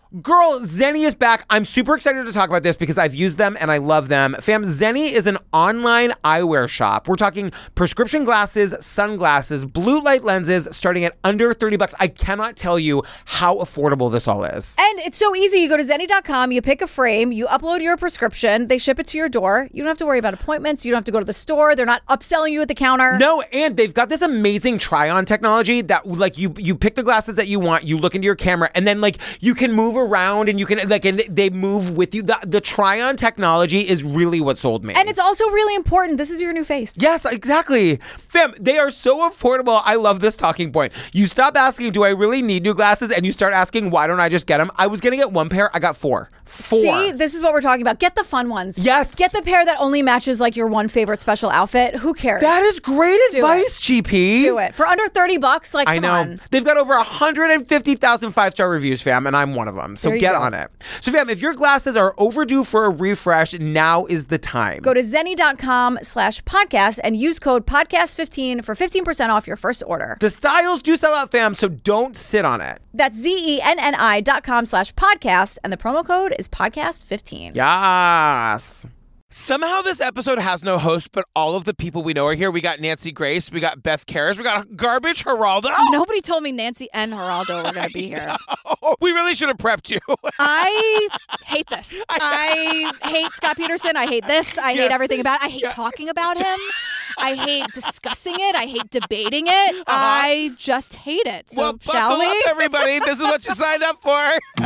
Girl, Zenni is back. I'm super excited to talk about this because I've used them and I love them. Fam, Zenni is an online eyewear shop. We're talking prescription glasses, sunglasses, blue light lenses starting at under $30. I cannot tell you how affordable this all is. And it's so easy. You go to Zenni.com, you pick a frame, you upload your prescription, they ship it to your door. You don't have to worry about appointments. You don't have to go to the store. They're not upselling you at the counter. No, and they've got this amazing try-on technology that like you pick the glasses that you want, you look into your camera, and then like you can move around and you can like, and they move with you. The try-on technology is really what sold me. And it's also really important. This is your new face. Yes, exactly. Fam, they are so affordable. I love this talking point. You stop asking, do I really need new glasses? And you start asking, why don't I just get them? I was going to get one pair. I got four. See, this is what we're talking about. Get the fun ones. Yes. Get the pair that only matches like your one favorite special outfit. Who cares? That is great advice, GP. Do it. For under $30, like, I know. on. They've got over 150,000 five-star reviews, fam, and I'm one of them. So get on it. So, fam, if your glasses are overdue for a refresh, now is the time. Go to Zenni.com/podcast and use code podcast15 for 15% off your first order. The styles do sell out, fam, so don't sit on it. That's ZENNI.com/podcast, and the promo code is podcast15. Yes. Somehow this episode has no host, but all of the people we know are here. We got Nancy Grace, we got Beth Karras, we got Garbage Geraldo. Nobody told me Nancy and Geraldo were going to be here. We really should have prepped you. I hate this. I hate Scott Peterson. I hate this. I hate everything about it. I hate talking about him. I hate discussing it. I hate debating it. I just hate it. So, shall we? Buckle up, everybody. This is what you signed up for.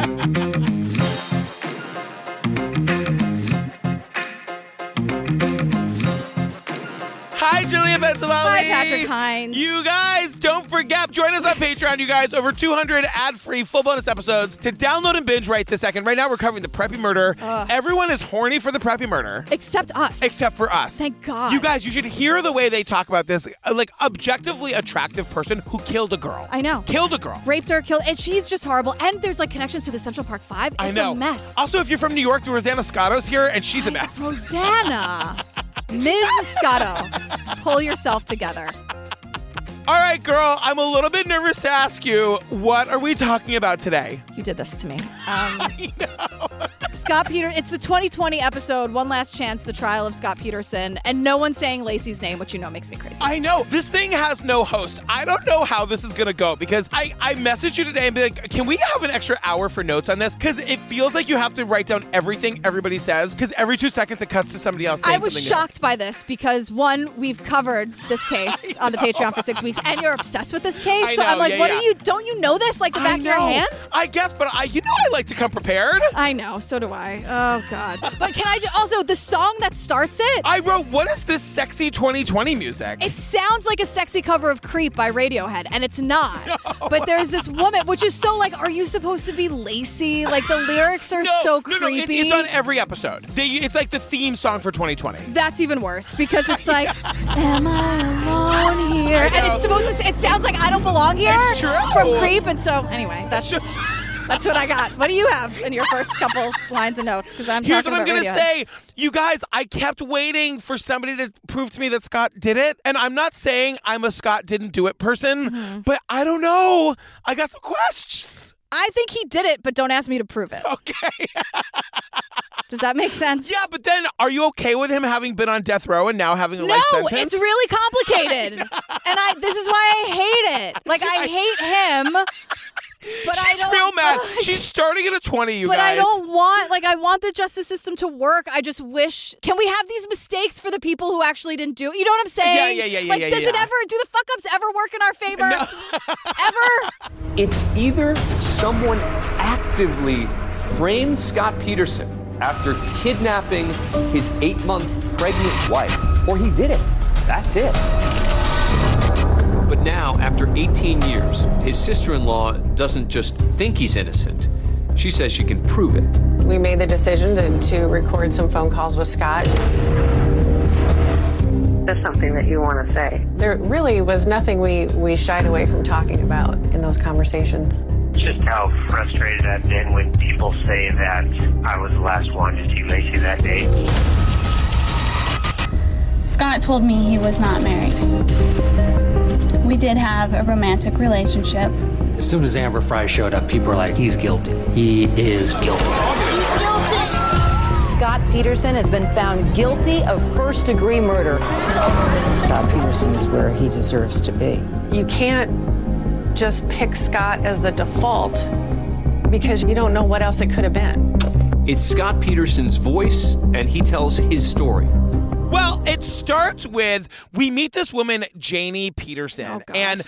Hi, Julia Benzavalli. Hi, Patrick Hines. You guys, don't forget, join us on Patreon, you guys. Over 200 ad-free, full bonus episodes to download and binge right this second. Right now, we're covering the Preppy Murder. Everyone is horny for the Preppy Murder. Except us. Except for us. Thank God. You guys, you should hear the way they talk about this, like, objectively attractive person who killed a girl. I know. Killed a girl. Raped her, killed, and she's just horrible. And there's, like, connections to the Central Park 5. I know. It's a mess. Also, if you're from New York, Rosanna Scotto's here, and she's a mess. Rosanna. Ms. Scotto, pull yourself together. All right, girl, I'm a little bit nervous to ask you, what are we talking about today? You did this to me. I know. Scott Peterson, it's the 2020 episode, One Last Chance, the trial of Scott Peterson, and no one's saying Lacey's name, which you know makes me crazy. I know. This thing has no host. I don't know how this is going to go because I messaged you today and be like, can we have an extra hour for notes on this? Because it feels like you have to write down everything everybody says because every 2 seconds it cuts to somebody else saying I was something shocked by this because, one, we've covered this case on the Patreon for 6 weeks, and you're obsessed with this case. I so know, I'm like, yeah. don't you know this like the back of your hand? I guess, but I like to come prepared. I know, so do I. Oh, God. But can I also, the song that starts it? I wrote, what is this sexy 2020 music? It sounds like a sexy cover of Creep by Radiohead, and it's not. No. But there's this woman, which is so like, are you supposed to be Lacey? Like, the lyrics are so creepy. It's on every episode. It's like the theme song for 2020. That's even worse, because it's like, am I alone here? And it's supposed to, it sounds like I Don't Belong Here from Creep, and so, anyway, that's what I got. What do you have in your first couple lines of notes? Because Here's what I'm going to say. You guys, I kept waiting for somebody to prove to me that Scott did it. And I'm not saying I'm a Scott didn't do it person, but I don't know. I got some questions. I think he did it, but don't ask me to prove it. Okay. Does that make sense? Yeah, but then are you okay with him having been on death row and now having a life sentence? No, it's really complicated. And this is why I hate it. Like, I hate him. But She's real mad. She's starting at a 20, you guys. But I don't want, I want the justice system to work. I just wish, can we have these mistakes for the people who actually didn't do it? You know what I'm saying? Yeah. Like, does it ever, do the fuck-ups ever work in our favor? No. Ever? It's either someone actively framed Scott Peterson after kidnapping his 8-month pregnant wife, or he did it. That's it. But now, after 18 years, his sister-in-law doesn't just think he's innocent. She says she can prove it. We made the decision to record some phone calls with Scott. That's something that you want to say. There really was nothing we shied away from talking about in those conversations. Just how frustrated I've been when people say that I was the last one to see Lacey that day. Scott told me he was not married. We did have a romantic relationship. As soon as Amber Fry showed up, people were like, he's guilty. He is guilty. Scott Peterson has been found guilty of first-degree murder. Scott Peterson is where he deserves to be. You can't just pick Scott as the default because you don't know what else it could have been. It's Scott Peterson's voice, and he tells his story. Well, it starts with we meet this woman, Janie Peterson, and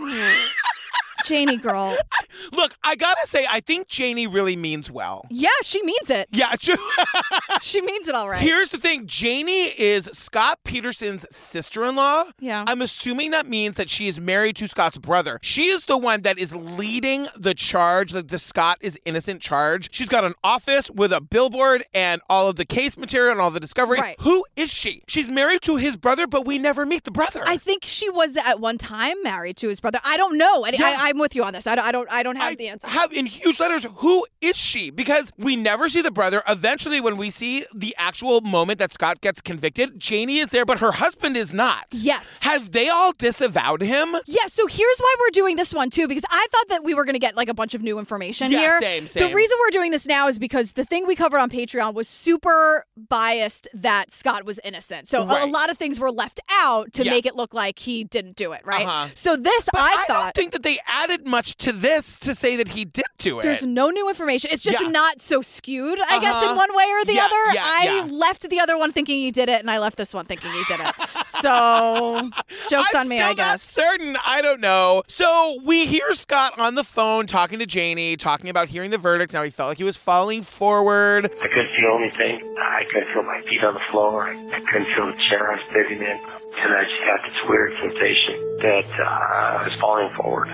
Janie girl. Look, I gotta say, I think Janie really means well. Yeah, she means it. Yeah, she means it all right. Here's the thing. Janie is Scott Peterson's sister-in-law. Yeah. I'm assuming that means that she is married to Scott's brother. She is the one that is leading the charge, like the Scott is innocent charge. She's got an office with a billboard and all of the case material and all the discovery. Right. Who is she? She's married to his brother, but we never meet the brother. I think she was at one time married to his brother. I don't know. I'm with you on this. I don't have the answer. Have in huge letters, who is she? Because we never see the brother. Eventually, when we see the actual moment that Scott gets convicted, Janie is there, but her husband is not. Yes. Have they all disavowed him? Yeah, so here's why we're doing this one, too, because I thought that we were going to get, like, a bunch of new information here. Same. The reason we're doing this now is because the thing we covered on Patreon was super biased that Scott was innocent. So a lot of things were left out to make it look like he didn't do it, right? So this, I thought... I don't think that they added much to this to say that he did do it. There's no new information. It's just not so skewed, I guess, in one way or the other. I left the other one thinking he did it, and I left this one thinking he did it. So, joke's on me, I guess. I'm still not certain. I don't know. So, we hear Scott on the phone talking to Janie, talking about hearing the verdict. Now, he felt like he was falling forward. I couldn't feel anything. I couldn't feel my feet on the floor. I couldn't feel the chair I was sitting in. And I just had this weird sensation that I was falling forward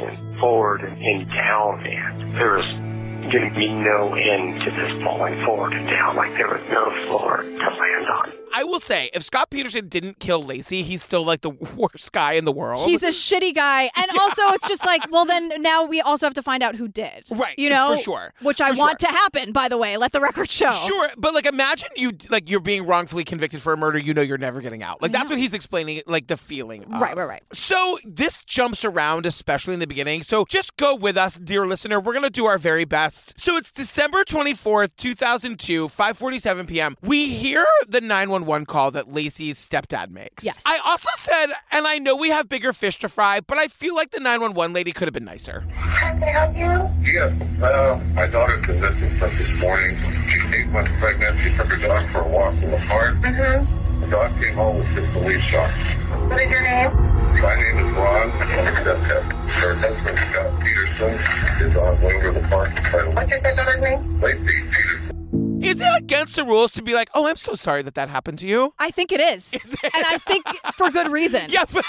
and down, and there was going to be no end to this falling forward and down, like there was no floor to land on. I will say, if Scott Peterson didn't kill Lacey, he's still like the worst guy in the world. He's a shitty guy. And also, it's just like, well, then now we also have to find out who did. Right. You know? For sure. Which I want to happen, by the way. Let the record show. Sure. But like, imagine you're being wrongfully convicted for a murder you know you're never getting out. Like, that's what he's explaining, like the feeling of. Right. So this jumps around, especially in the beginning. So just go with us, dear listener. We're going to do our very best. So it's December 24th, 2002, 5:47 p.m. We hear the 911 call that Lacey's stepdad makes. Yes. I also said, and I know we have bigger fish to fry, but I feel like the 911 lady could have been nicer. Can I help you? Yes. My daughter convicted us this morning. She's 8 months pregnant. She took her dog for a walk in the park. The dog came home with just a leaf shot. What is your name? My name is Ron. I'm a stepdad. Her husband, Scott Peterson, is on way over the park. What's your stepdaughter's name? Lacey Peterson. Is it against the rules to be like, oh, I'm so sorry that happened to you? I think it is. And I think for good reason. Yeah, but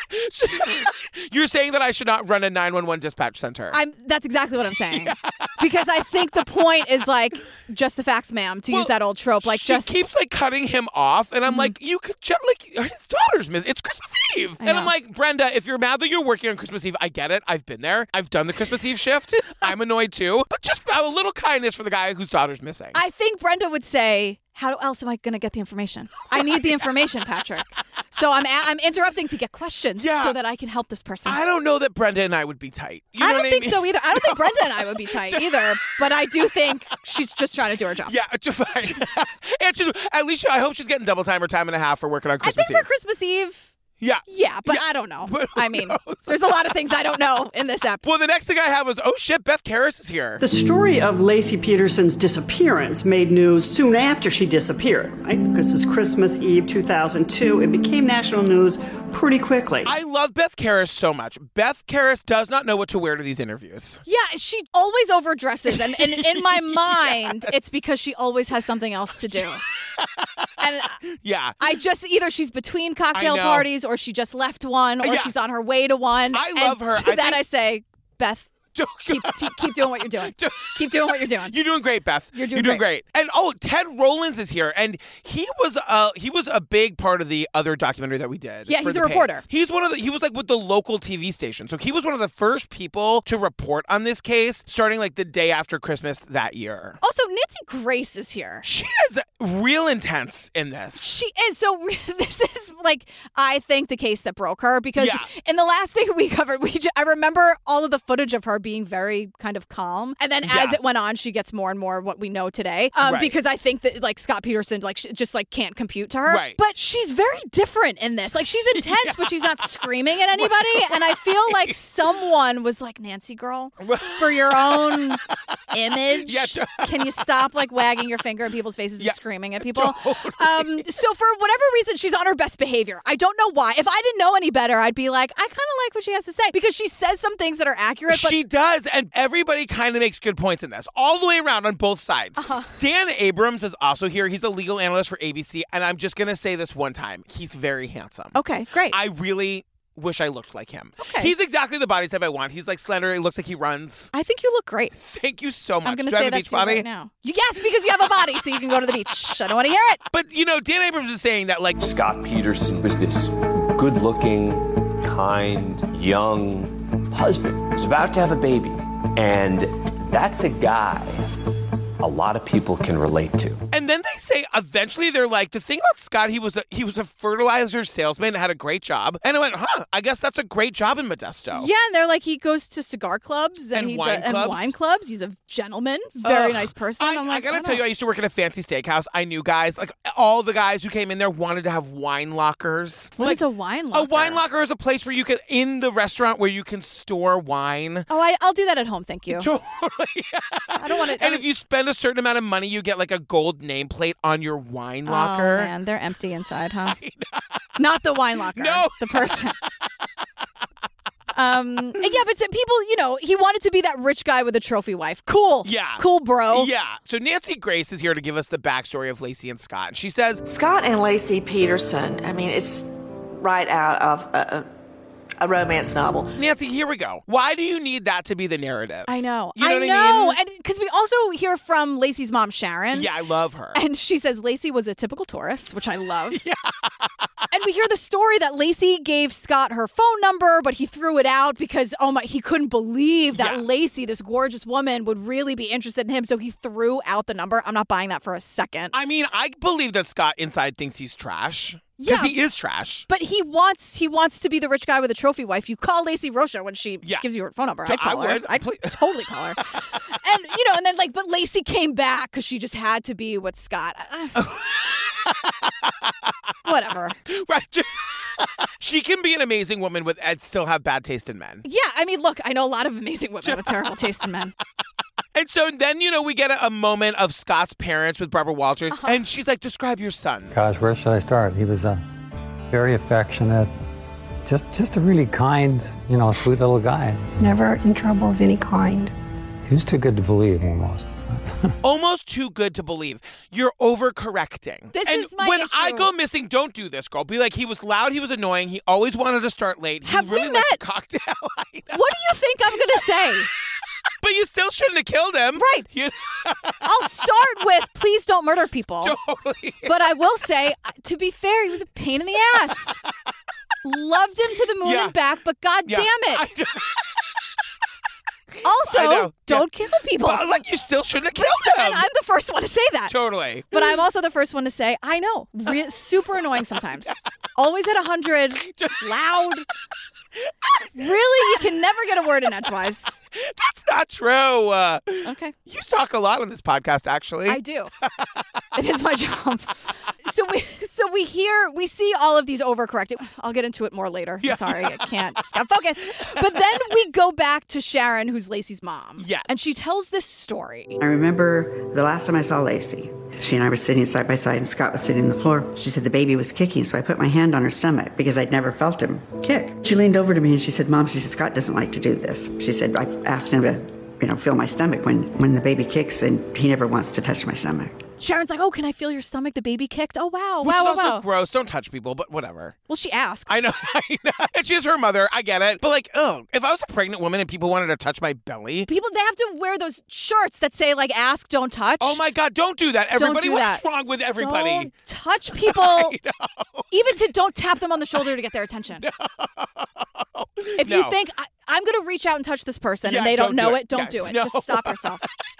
you're saying that I should not run a 911 dispatch center. That's exactly what I'm saying. Yeah. Because I think the point is like, just the facts, ma'am, to use that old trope. Like, she keeps like cutting him off, and I'm like, you could just like his daughter's missing. It's Christmas Eve, and I'm like, Brenda, if you're mad that you're working on Christmas Eve, I get it. I've been there. I've done the Christmas Eve shift. I'm annoyed too, but just have a little kindness for the guy whose daughter's missing. I think Brenda would say, how else am I going to get the information? I need the information, Patrick. So I'm interrupting to get questions so that I can help this person. I don't know that Brenda and I would be tight. I don't think so either. I don't think Brenda and I would be tight either. But I do think she's just trying to do her job. Yeah, fine. And at least I hope she's getting double time or time and a half for working on Christmas Eve. I think for Christmas Eve. Yeah, but I don't know. I mean, there's a lot of things I don't know in this app. Well, the next thing I have was, oh shit, Beth Karas is here. The story of Lacey Peterson's disappearance made news soon after she disappeared, right? Because it's Christmas Eve 2002. It became national news pretty quickly. I love Beth Karas so much. Beth Karas does not know what to wear to these interviews. Yeah, she always overdresses. And in my mind, it's because she always has something else to do. And I just, either she's between cocktail parties or she just left one or she's on her way to one. I love her. I say, Beth, keep doing what you're doing. Keep doing what you're doing. You're doing great, Beth. You're doing great. And Ted Rollins is here, and he was a big part of the other documentary that we did. Yeah, he's a reporter. He was like with the local TV station, so he was one of the first people to report on this case, starting like the day after Christmas that year. Also, Nancy Grace is here. She is real intense in this. She is. So this is I think the case that broke her, because in the last thing we covered, I remember all of the footage of her being very kind of calm. And then as it went on, she gets more and more what we know today. Because I think that like Scott Peterson just like can't compute to her. Right. But she's very different in this. Like she's intense, but she's not screaming at anybody. And I feel like someone was like, Nancy girl, for your own image, can you stop like wagging your finger in people's faces and screaming at people? Totally. So for whatever reason, she's on her best behavior. I don't know why. If I didn't know any better, I'd be like, I kind of like what she has to say, because she says some things that are accurate. But she does, and everybody kind of makes good points in this, all the way around on both sides. Dan Abrams is also here. He's a legal analyst for ABC, and I'm just going to say this one time. He's very handsome. Okay, great. I really wish I looked like him. Okay. He's exactly the body type I want. He's like slender. He looks like he runs. I think you look great. Thank you so much. I'm going to Do I say have a that beach to you body? right now. Yes, because you have a body, so you can go to the beach. I don't want to hear it. But, you know, Dan Abrams is saying that, like, Scott Peterson was this good-looking, kind, young husband. He's about to have a baby. And that's a guy a lot of people can relate to. And then they say eventually they're like, the thing about Scott, he was a fertilizer salesman and had a great job. And I went, I guess that's a great job in Modesto. Yeah, and they're like, he goes to cigar clubs and wine clubs. He's a gentleman, very nice person. I gotta tell you, I used to work at a fancy steakhouse. I knew guys, like all the guys who came in there wanted to have wine lockers. What is a wine locker? A wine locker is a place where you can, in the restaurant, where you can store wine. Oh, I'll do that at home, thank you. Totally. I don't want to. And if you spend a certain amount of money, you get like a gold nameplate on your wine locker. Oh man, they're empty inside, huh? Not the wine locker. No, the person. Yeah, but people, you know, he wanted to be that rich guy with a trophy wife. Cool. Yeah. Cool, bro. Yeah. So Nancy Grace is here to give us the backstory of Lacey and Scott. And she says, Scott and Lacey Peterson, I mean, it's right out of a romance novel. Nancy, here we go. Why do you need that to be the narrative? I know. You know what I mean? And because we also hear from Lacey's mom, Sharon. Yeah, I love her. And she says Lacey was a typical Taurus, which I love. Yeah. And we hear the story that Lacey gave Scott her phone number, but he threw it out because, he couldn't believe that Lacey, this gorgeous woman, would really be interested in him. So he threw out the number. I'm not buying that for a second. I mean, I believe that Scott inside thinks he's trash. Because he is trash. But he wants to be the rich guy with a trophy wife. You call Lacey Rocha when she gives you her phone number. I'd call her. I'd totally call her. And then but Lacey came back because she just had to be with Scott. Whatever. Right. She can be an amazing woman and still have bad taste in men. Yeah, I mean, look, I know a lot of amazing women with terrible taste in men. And so then, we get a moment of Scott's parents with Barbara Walters, and she's like, describe your son. Gosh, where should I start? He was very affectionate, just a really kind, sweet little guy. Never in trouble of any kind. He was too good to believe, almost. Almost too good to believe. You're overcorrecting. This is my when issue. I go missing, don't do this, girl. Be like, he was loud, he was annoying, he always wanted to start late. Have he really we liked met? a cocktail. What do you think I'm going to say? But you still shouldn't have killed him. Right. I'll start with, please don't murder people. Totally. But I will say, to be fair, he was a pain in the ass. Loved him to the moon and back, but God damn it. Also, don't kill people. But, you still shouldn't have killed him. And I'm the first one to say that. Totally. But I'm also the first one to say, I know. Super annoying sometimes. Always at 100. Loud. Really? You can never get a word in edgewise. That's not true. Okay. You talk a lot on this podcast, actually. I do. It is my job. So we see all of these overcorrected. I'll get into it more later. Yeah. I'm sorry, I can't. Just gotta focus. But then we go back to Sharon, who's Lacey's mom. Yeah. And she tells this story. I remember the last time I saw Lacey. She and I were sitting side by side, and Scott was sitting on the floor. She said the baby was kicking, so I put my hand on her stomach because I'd never felt him kick. She leaned over to me and she said, Mom, Scott doesn't like to do this. She said, I asked him to, feel my stomach when the baby kicks, and he never wants to touch my stomach. Sharon's like, oh, can I feel your stomach? The baby kicked. Oh, wow. Which is also wow. gross. Don't touch people, but whatever. Well, she asks. I know. And she's her mother. I get it. But if I was a pregnant woman and people wanted to touch my belly. They have to wear those shirts that say, ask, don't touch. Oh, my God. Don't do that. Everybody, what's wrong with everybody? Don't touch people. Even don't tap them on the shoulder to get their attention. No. If you think, I'm going to reach out and touch this person and they don't know it, don't do it. No. Just stop yourself.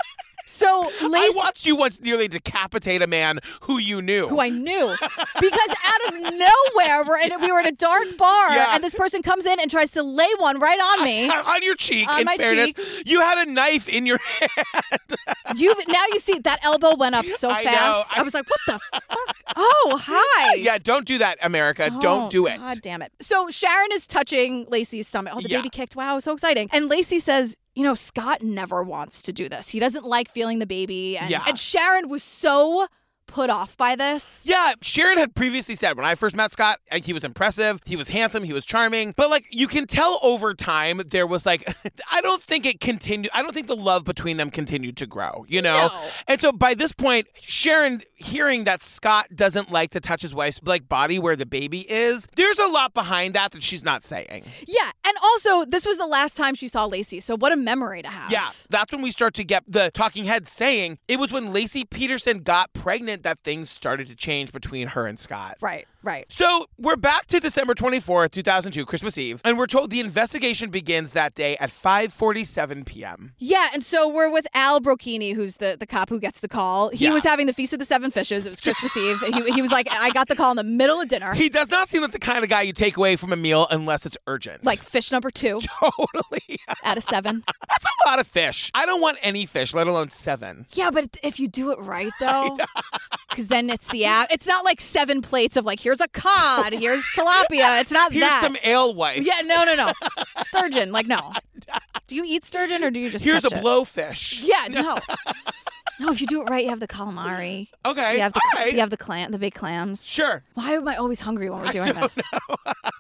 So I watched you once nearly decapitate a man who you knew. Who I knew. Because out of nowhere, we were in a dark bar, and this person comes in and tries to lay one right on me. On your cheek, on in my fairness. cheek. You had a knife in your hand. Now you see that elbow went up so I fast. know. I was like, what the fuck? Oh, hi. Yeah, don't do that, America. Don't do it. God damn it. So Sharon is touching Lacey's stomach. Oh, the Yeah. baby kicked. Wow, so exciting. And Lacey says, Scott never wants to do this. He doesn't like feeling the baby. And Sharon was so put off by this. Yeah, Sharon had previously said when I first met Scott, he was impressive, he was handsome, he was charming. But you can tell over time there was I don't think it continued. I don't think the love between them continued to grow, No. And so by this point, Sharon hearing that Scott doesn't like to touch his wife's body where the baby is, there's a lot behind that she's not saying. Yeah, and also this was the last time she saw Lacey, so what a memory to have. Yeah, that's when we start to get the talking heads saying it was when Lacey Peterson got pregnant that things started to change between her and Scott. Right. So we're back to December 24th, 2002, Christmas Eve, and we're told the investigation begins that day at 5:47 p.m. Yeah, and so we're with Al Brocchini, who's the cop who gets the call. He was having the Feast of the Seven Fishes. It was Christmas Eve. He was like, I got the call in the middle of dinner. He does not seem like the kind of guy you take away from a meal unless it's urgent. Like fish number 2. Totally. Out of 7. That's a lot of fish. I don't want any fish, let alone 7. Yeah, but if you do it right, though, because then it's it's not like 7 plates of here's a cod, here's tilapia. It's not Here's that. some alewife. Yeah, no. Sturgeon, no. Do you eat sturgeon or do you just Here's catch a it? blowfish. Yeah, no. No, if you do it right, you have the calamari. Okay, you have the, all right. You have the big clams. Sure. Why am I always hungry when we're doing this? Know.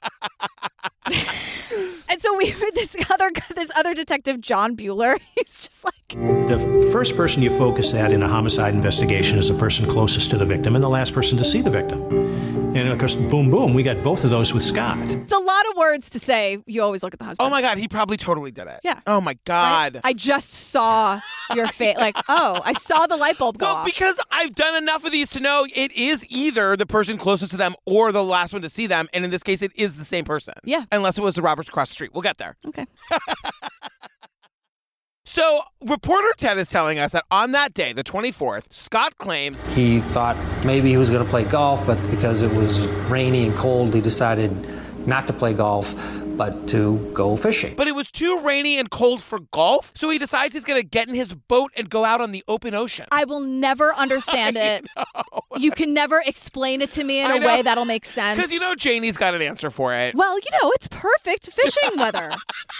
And so we heard this other detective, John Bueller. He's just like, the first person you focus at in a homicide investigation is the person closest to the victim and the last person to see the victim. And of course, boom, boom, we got both of those with Scott. It's a lot of words to say. You always look at the husband. Oh my God, he probably totally did it. Yeah. Oh my God. Right? I just saw your face. I saw the light bulb go off. Because I've done enough of these to know it is either the person closest to them or the last one to see them. And in this case, it is the same person. Yeah. Unless it was the Roberts across the street. We'll get there. Okay. So, reporter Ted is telling us that on that day, the 24th, Scott claims He thought maybe he was going to play golf, but because it was rainy and cold, he decided not to play golf, but to go fishing. But it was too rainy and cold for golf, so he decides he's going to get in his boat and go out on the open ocean. I will never understand it. You can never explain it to me in a way that'll make sense. Because Janie's got an answer for it. Well, it's perfect fishing weather.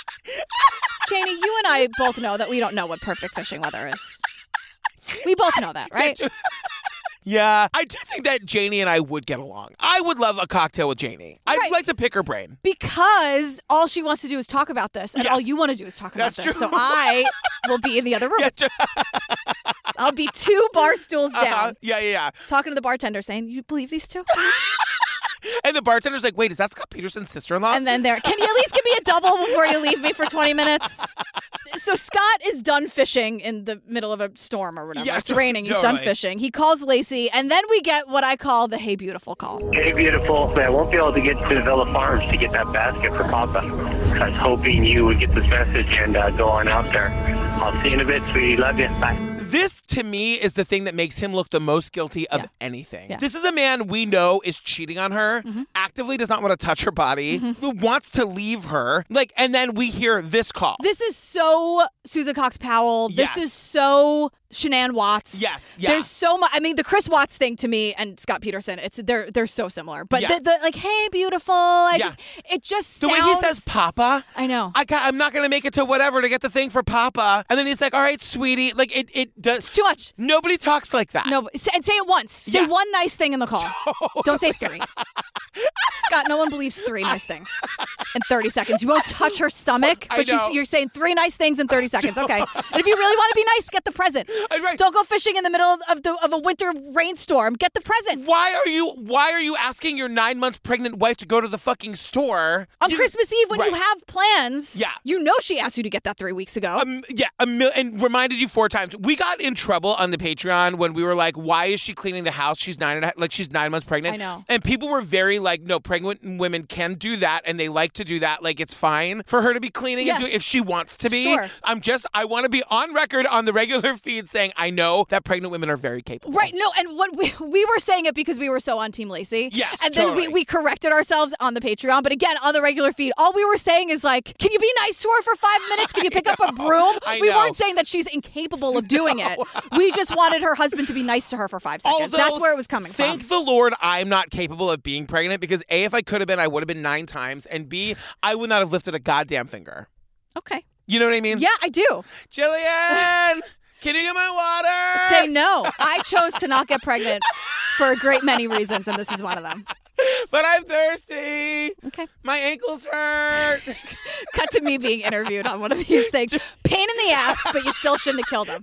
Janie, you and I both know that we don't know what perfect fishing weather is. We both know that, right? Yeah, I do think that Janie and I would get along. I would love a cocktail with Janie. I'd like to pick her brain. Because all she wants to do is talk about this, and all you want to do is talk about this. So I will be in the other room. I'll be 2 bar stools down. Yeah. Talking to the bartender saying, you believe these 2? And the bartender's like, wait, is that Scott Peterson's sister-in-law? And then can you at least give me a double before you leave me for 20 minutes? So Scott is done fishing in the middle of a storm or whatever. Yeah, it's raining. He's done fishing. He calls Lacey, and then we get what I call the Hey Beautiful call. Hey, beautiful. I won't be able to get to the Villa Farms to get that basket for Papa. I was hoping you would get this message and go on out there. I'll see you in a bit, sweetie. Love you. Bye. This, to me, is the thing that makes him look the most guilty of anything. Yeah. This is a man we know is cheating on her, actively does not want to touch her body, who wants to leave her. And then we hear this call. This is so Susan Cox Powell. This is so Shanann Watts. Yes, yeah. There's so much. I mean, the Chris Watts thing to me and Scott Peterson, they're so similar. But the hey, beautiful. It just the sounds. way he says Papa. I know. I'm not going to make it to whatever to get the thing for Papa. And then he's like, all right, sweetie. It does. It's too much. Nobody talks like that. No, and say it once. Say one nice thing in the call. Don't say 3. Scott, no one believes 3 nice things in 30 seconds. You won't touch her stomach, but you're saying 3 nice things in 30 seconds. Okay. And if you really want to be nice, get the present. Right. Don't go fishing in the middle of a winter rainstorm. Get the present. Why are you asking your 9-month pregnant wife to go to the fucking store on Christmas Eve when you have plans? Yeah. You know she asked you to get that 3 weeks ago. And reminded you 4 times. We got in trouble on the Patreon when we were like, why is she cleaning the house? She's 9 months pregnant. I know. And people were very like, no, pregnant women can do that, and they like to do that. Like, it's fine for her to be cleaning and doing if she wants to be. Sure. I want to be on record on the regular feed saying I know that pregnant women are very capable. Right. No, and what we were saying it because we were so on Team Lacey. Yes, and then we corrected ourselves on the Patreon. But again, on the regular feed, all we were saying is like, can you be nice to her for 5 minutes? Can you pick up a broom? We weren't saying that she's incapable of doing it. We just wanted her husband to be nice to her for 5 seconds. That's where it was coming from. Thank the Lord I'm not capable of being pregnant, because A, if I could have been, I would have been 9 times, and B, I would not have lifted a goddamn finger. Okay. You know what I mean? Yeah, I do. Jillian, can you get my water? Say no. I chose to not get pregnant for a great many reasons, and this is one of them. But I'm thirsty. Okay. My ankles hurt. Cut to me being interviewed on one of these things. Pain in the ass, but you still shouldn't have killed him.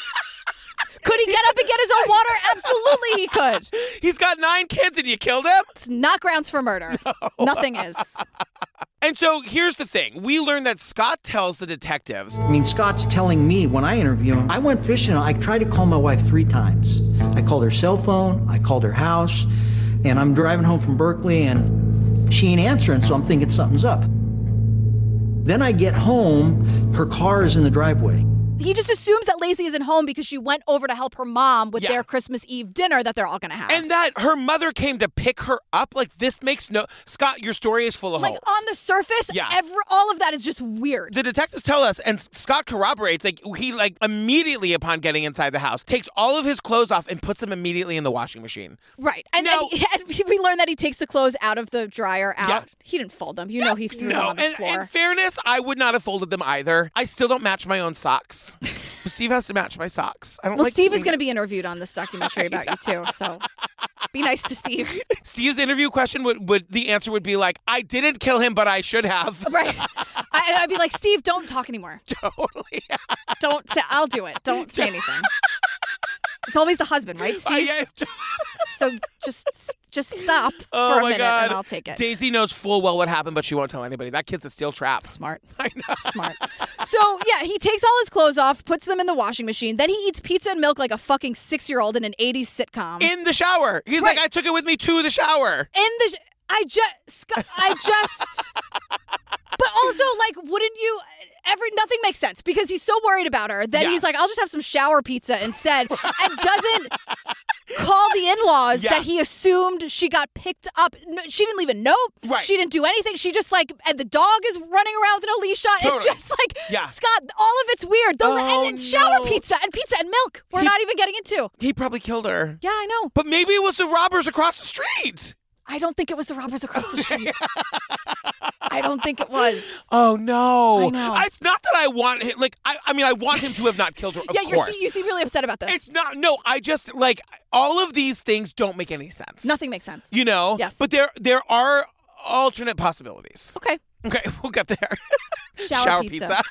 Could he get up and get his own water? Absolutely he could. He's got 9 kids and you killed him? It's not grounds for murder. No. Nothing is. And so here's the thing. We learned that Scott tells the detectives. I mean, Scott's telling me when I interview him, I went fishing. I tried to call my wife 3 times. I called her cell phone. I called her house. And I'm driving home from Berkeley and she ain't answering, so I'm thinking something's up. Then I get home, her car is in the driveway. He just assumes that Lacey isn't home because she went over to help her mom with their Christmas Eve dinner that they're all going to have. And that her mother came to pick her up. Like, this makes no... Scott, your story is full of holes. Like, on the surface, all of that is just weird. The detectives tell us, and Scott corroborates, like, he, like, immediately upon getting inside the house, takes all of his clothes off and puts them immediately in the washing machine. Right. And we learned that he takes the clothes out of the dryer out. Yeah. He didn't fold them. You know he threw them on the floor. In fairness, I would not have folded them either. I still don't match my own socks. Steve has to match my socks. Steve is going to be interviewed on this documentary about you too, so be nice to Steve. Steve's interview question the answer would be like, I didn't kill him, but I should have. Right. I'd be like, Steve, don't talk anymore. Totally. Don't say, I'll do it. Don't say anything. It's always the husband, right, Steve? So just stop for a minute and I'll take it. Daisy knows full well what happened, but she won't tell anybody. That kid's a steel trap. Smart. I know. Smart. So, yeah, he takes all his clothes off, puts them in the washing machine. Then he eats pizza and milk like a fucking 6-year-old in an 80s sitcom. In the shower. He's like, I took it with me to the shower. I just... But also, like, wouldn't you... Nothing makes sense because he's so worried about her. Then he's like, I'll just have some shower pizza instead. And doesn't call the in-laws that he assumed she got picked up. No, she didn't leave a note. Right. She didn't do anything. She just and the dog is running around with no leash on. Totally. It's just Scott, all of it's weird. And shower pizza and milk. We're not even getting into. He probably killed her. Yeah, I know. But maybe it was the robbers across the street. I don't think it was the robbers across the street. I don't think it was. Oh, no. I know. It's not that I want him, I want him to have not killed her, of course. You seem really upset about this. It's not, no, I just, all of these things don't make any sense. Nothing makes sense. You know? Yes. But there are alternate possibilities. Okay, we'll get there. Shower pizza.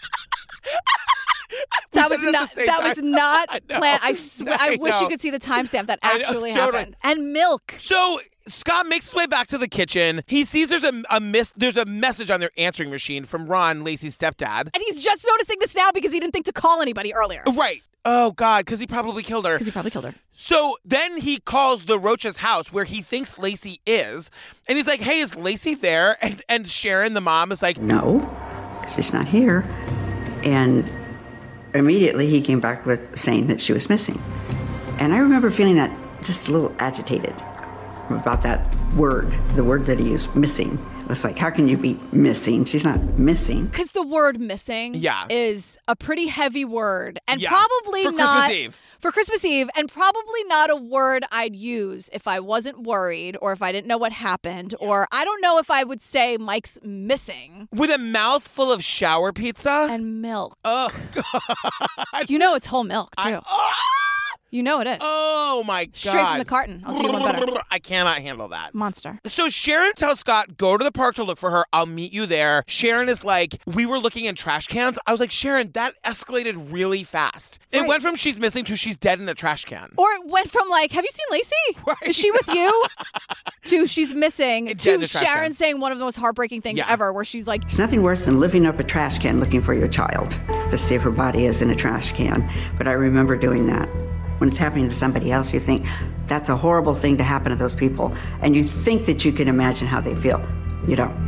That was not planned. I swear. I wish you could see the timestamp that actually happened. And milk. So Scott makes his way back to the kitchen. He sees there's a message on their answering machine from Ron, Lacey's stepdad. And he's just noticing this now because he didn't think to call anybody earlier. Right. Oh, God, because he probably killed her. So then he calls the Roach's house where he thinks Lacey is. And he's like, hey, is Lacey there? And Sharon, the mom, is like, no, she's not here. And immediately he came back with saying that she was missing. And I remember feeling that just a little agitated about that word, the word that he used, missing. It was like, how can you be missing? She's not missing. Because the word missing is a pretty heavy word. And probably for not... Christmas Eve. For Christmas Eve, and probably not a word I'd use if I wasn't worried or if I didn't know what happened, or I don't know if I would say Mike's missing. With a mouthful of shower pizza? And milk. Oh, God. You know it's whole milk, too. You know it is. Oh, my God. Straight from the carton. I'll do you one better. I cannot handle that. Monster. So Sharon tells Scott, go to the park to look for her. I'll meet you there. Sharon is like, we were looking in trash cans. I was like, Sharon, that escalated really fast. It went from she's missing to she's dead in a trash can. Or it went from have you seen Lacey? Right. Is she with you? To she's missing. To Sharon saying one of the most heartbreaking things ever where she's like, there's nothing worse than lifting up a trash can looking for your child to see if her body is in a trash can. But I remember doing that. When it's happening to somebody else, you think, that's a horrible thing to happen to those people. And you think that you can imagine how they feel. You don't.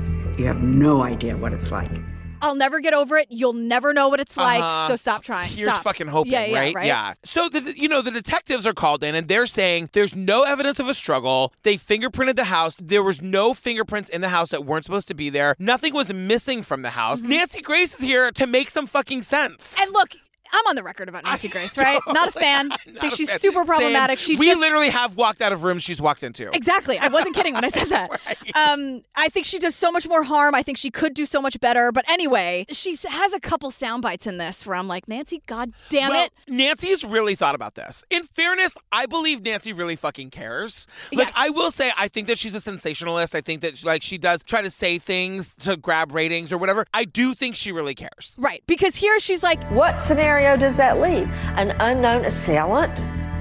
You have no idea what it's like. I'll never get over it. You'll never know what it's like. So stop trying. Here's stop. fucking hoping, yeah, right? right? Yeah. So, the detectives are called in and they're saying there's no evidence of a struggle. They fingerprinted the house. There was no fingerprints in the house that weren't supposed to be there. Nothing was missing from the house. Nancy Grace is here to make some fucking sense. And look, I'm on the record about Nancy Grace, right? Not a fan. I think she's super problematic. We literally have walked out of rooms she's walked into. Exactly. I wasn't kidding when I said that. Right. I think she does so much more harm. I think she could do so much better. But anyway, she has a couple sound bites in this where I'm like, Nancy, God damn it. Nancy's really thought about this. In fairness, I believe Nancy really fucking cares. Like, yes. I will say, I think that she's a sensationalist. I think that she does try to say things to grab ratings or whatever. I do think she really cares. Right. Because here she's like, what scenario does that leave? An unknown assailant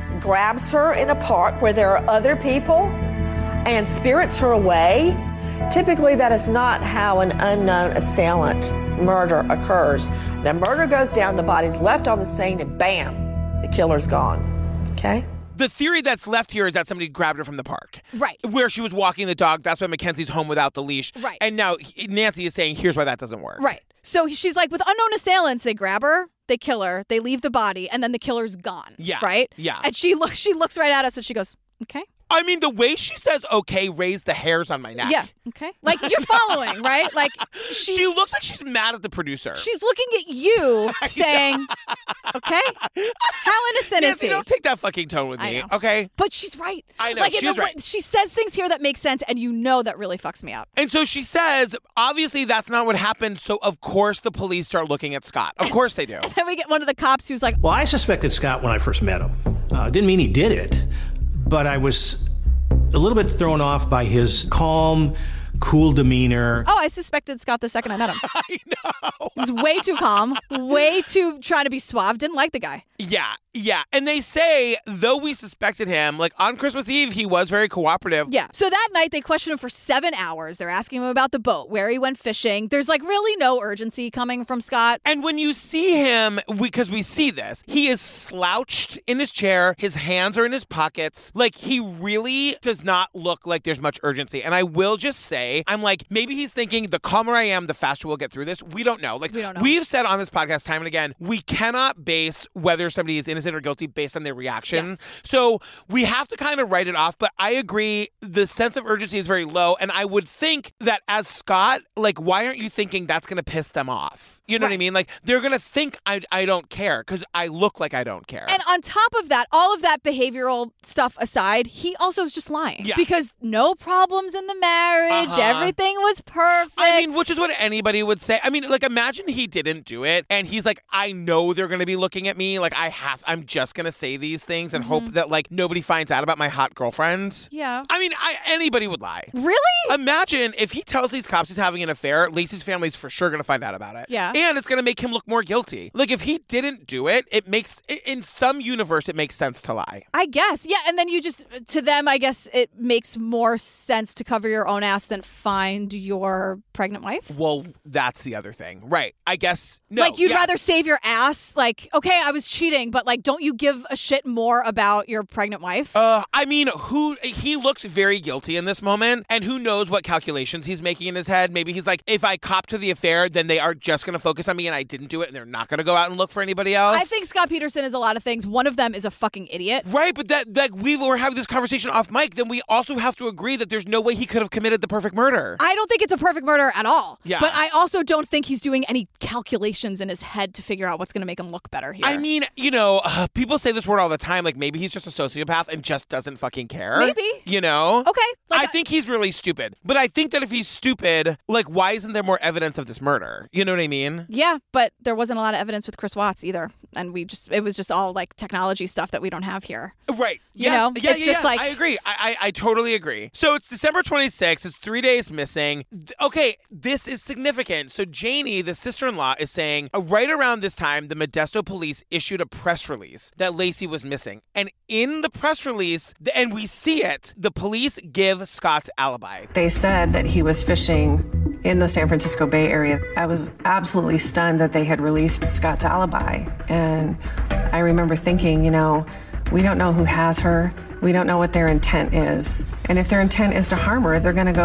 grabs her in a park where there are other people and spirits her away. Typically, that is not how an unknown assailant murder occurs. The murder goes down, the body's left on the scene, and bam, the killer's gone. Okay? The theory that's left here is that somebody grabbed her from the park. Right. Where she was walking the dog. That's why Mackenzie's home without the leash. Right. And now Nancy is saying, here's why that doesn't work. Right. So she's like, with unknown assailants, they grab her, they kill her, they leave the body, and then the killer's gone. Yeah. Right? Yeah. And she looks right at us and she goes, okay. I mean, the way she says, okay, raised the hairs on my neck. Yeah. Okay. Like, you're following, right? Like, she looks like she's mad at the producer. She's looking at you saying, okay, how innocent Nancy, is he? Don't take that fucking tone with me, okay? But she's right. I know, like, she's right. She says things here that make sense, and you know that really fucks me up. And so she says, obviously that's not what happened, so of course the police start looking at Scott. Of course they do. And then we get one of the cops who's like, well, I suspected Scott when I first met him. Didn't mean he did it, but I was a little bit thrown off by his calm, cool demeanor. Oh, I suspected Scott the second I met him. I know. He was way too calm, way too trying to be suave. Didn't like the guy. Yeah. And they say, though we suspected him, like on Christmas Eve, he was very cooperative. Yeah. So that night, they question him for 7 hours. They're asking him about the boat, where he went fishing. There's like really no urgency coming from Scott. And when you see him, because we see this, he is slouched in his chair. His hands are in his pockets. Like, he really does not look like there's much urgency. And I will just say, I'm like, maybe he's thinking the calmer I am, the faster we'll get through this. We don't know. Like, we don't know. We've said on this podcast time and again, we cannot base whether somebody is innocent or guilty based on their reaction. Yes. So we have to kind of write it off. But I agree, the sense of urgency is very low. And I would think that as Scott, like, why aren't you thinking that's going to piss them off? You know what I mean? Like, they're going to think I don't care because I look like I don't care. And on top of that, all of that behavioral stuff aside, he also is just lying. Yeah. Because no problems in the marriage. Everything was perfect. I mean, which is what anybody would say. I mean, like, imagine he didn't do it and he's like, I know they're going to be looking at me. Like, I'm just going to say these things and hope that, like, nobody finds out about my hot girlfriend. Yeah. I mean, anybody would lie. Really? Imagine if he tells these cops he's having an affair, Lacey's family's for sure going to find out about it. Yeah. And it's going to make him look more guilty. Like, if he didn't do it, it makes, in some universe, it makes sense to lie. I guess. Yeah. And then you just, to them, I guess it makes more sense to cover your own ass than find your pregnant wife. Well, that's the other thing. Right. I guess, no. Like, you'd rather save your ass. Like, okay, I was cheating, but, like, don't you give a shit more about your pregnant wife? I mean, he looks very guilty in this moment, and who knows what calculations he's making in his head. Maybe he's like, if I cop to the affair, then they are just going to focus on me and I didn't do it and they're not going to go out and look for anybody else. I think Scott Peterson is a lot of things. One of them is a fucking idiot. Right, but that we were having this conversation off mic, then we also have to agree that there's no way he could have committed the perfect murder. I don't think it's a perfect murder at all. Yeah. But I also don't think he's doing any calculations in his head to figure out what's going to make him look better here. I mean, you know, people say this word all the time, like maybe he's just a sociopath and just doesn't fucking care. Maybe. You know? Okay. I think he's really stupid. But I think that if he's stupid, like, why isn't there more evidence of this murder? You know what I mean? Yeah, but there wasn't a lot of evidence with Chris Watts either. And it was just all like technology stuff that we don't have here. Right. You know? Yeah, it's just like. I agree. I totally agree. So it's December 26th. It's 3 days missing. Okay, this is significant. So Janie, the sister-in-law, is saying right around this time, the Modesto police issued a press release that Lacey was missing. And in the press release, and we see it, the police give Scott's alibi. They said that he was fishing in the San Francisco Bay Area. I was absolutely stunned that they had released Scott's alibi. And I remember thinking, you know, we don't know who has her. We don't know what their intent is. And if their intent is to harm her, they're going to go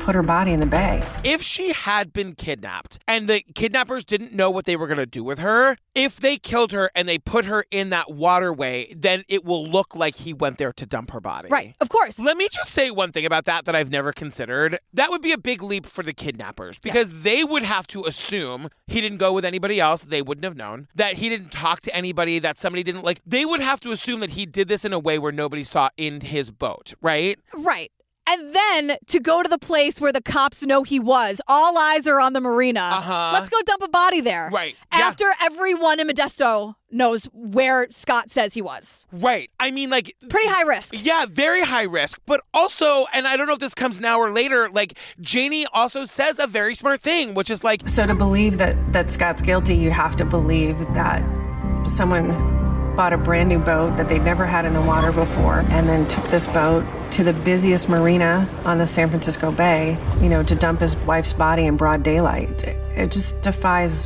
put her body in the bay. If she had been kidnapped and the kidnappers didn't know what they were going to do with her, if they killed her and they put her in that waterway, then it will look like he went there to dump her body. Right, of course. Let me just say one thing about that I've never considered. That would be a big leap for the kidnappers because they would have to assume he didn't go with anybody else. They wouldn't have known that he didn't talk to anybody, that somebody didn't like. They would have to assume that he did this in a way where nobody saw in his boat, right? Right. And then to go to the place where the cops know he was. All eyes are on the marina. Let's go dump a body there. Right. After everyone in Modesto knows where Scott says he was. Right. I mean, like... Pretty high risk. Yeah, very high risk. But also, and I don't know if this comes now or later, like, Janie also says a very smart thing, which is like... So to believe that Scott's guilty, you have to believe that someone bought a brand new boat that they'd never had in the water before and then took this boat to the busiest marina on the San Francisco Bay, to dump his wife's body in broad daylight. It just defies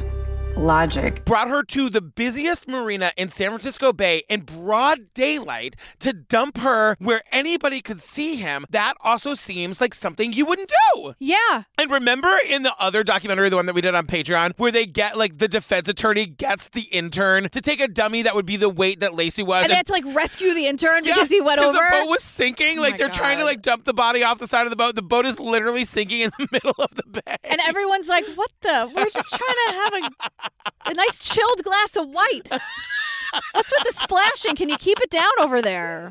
logic. Brought her to the busiest marina in San Francisco Bay in broad daylight to dump her where anybody could see him. That also seems like something you wouldn't do. Yeah. And remember in the other documentary, the one that we did on Patreon, where they get like the defense attorney gets the intern to take a dummy that would be the weight that Lacey was. And they had to like rescue the intern because he went over. The boat was sinking. Like they're trying to like dump the body off the side of the boat. The boat is literally sinking in the middle of the bay. And everyone's like, what the? We're just trying to have a nice chilled glass of white. What's with the splashing? Can you keep it down over there?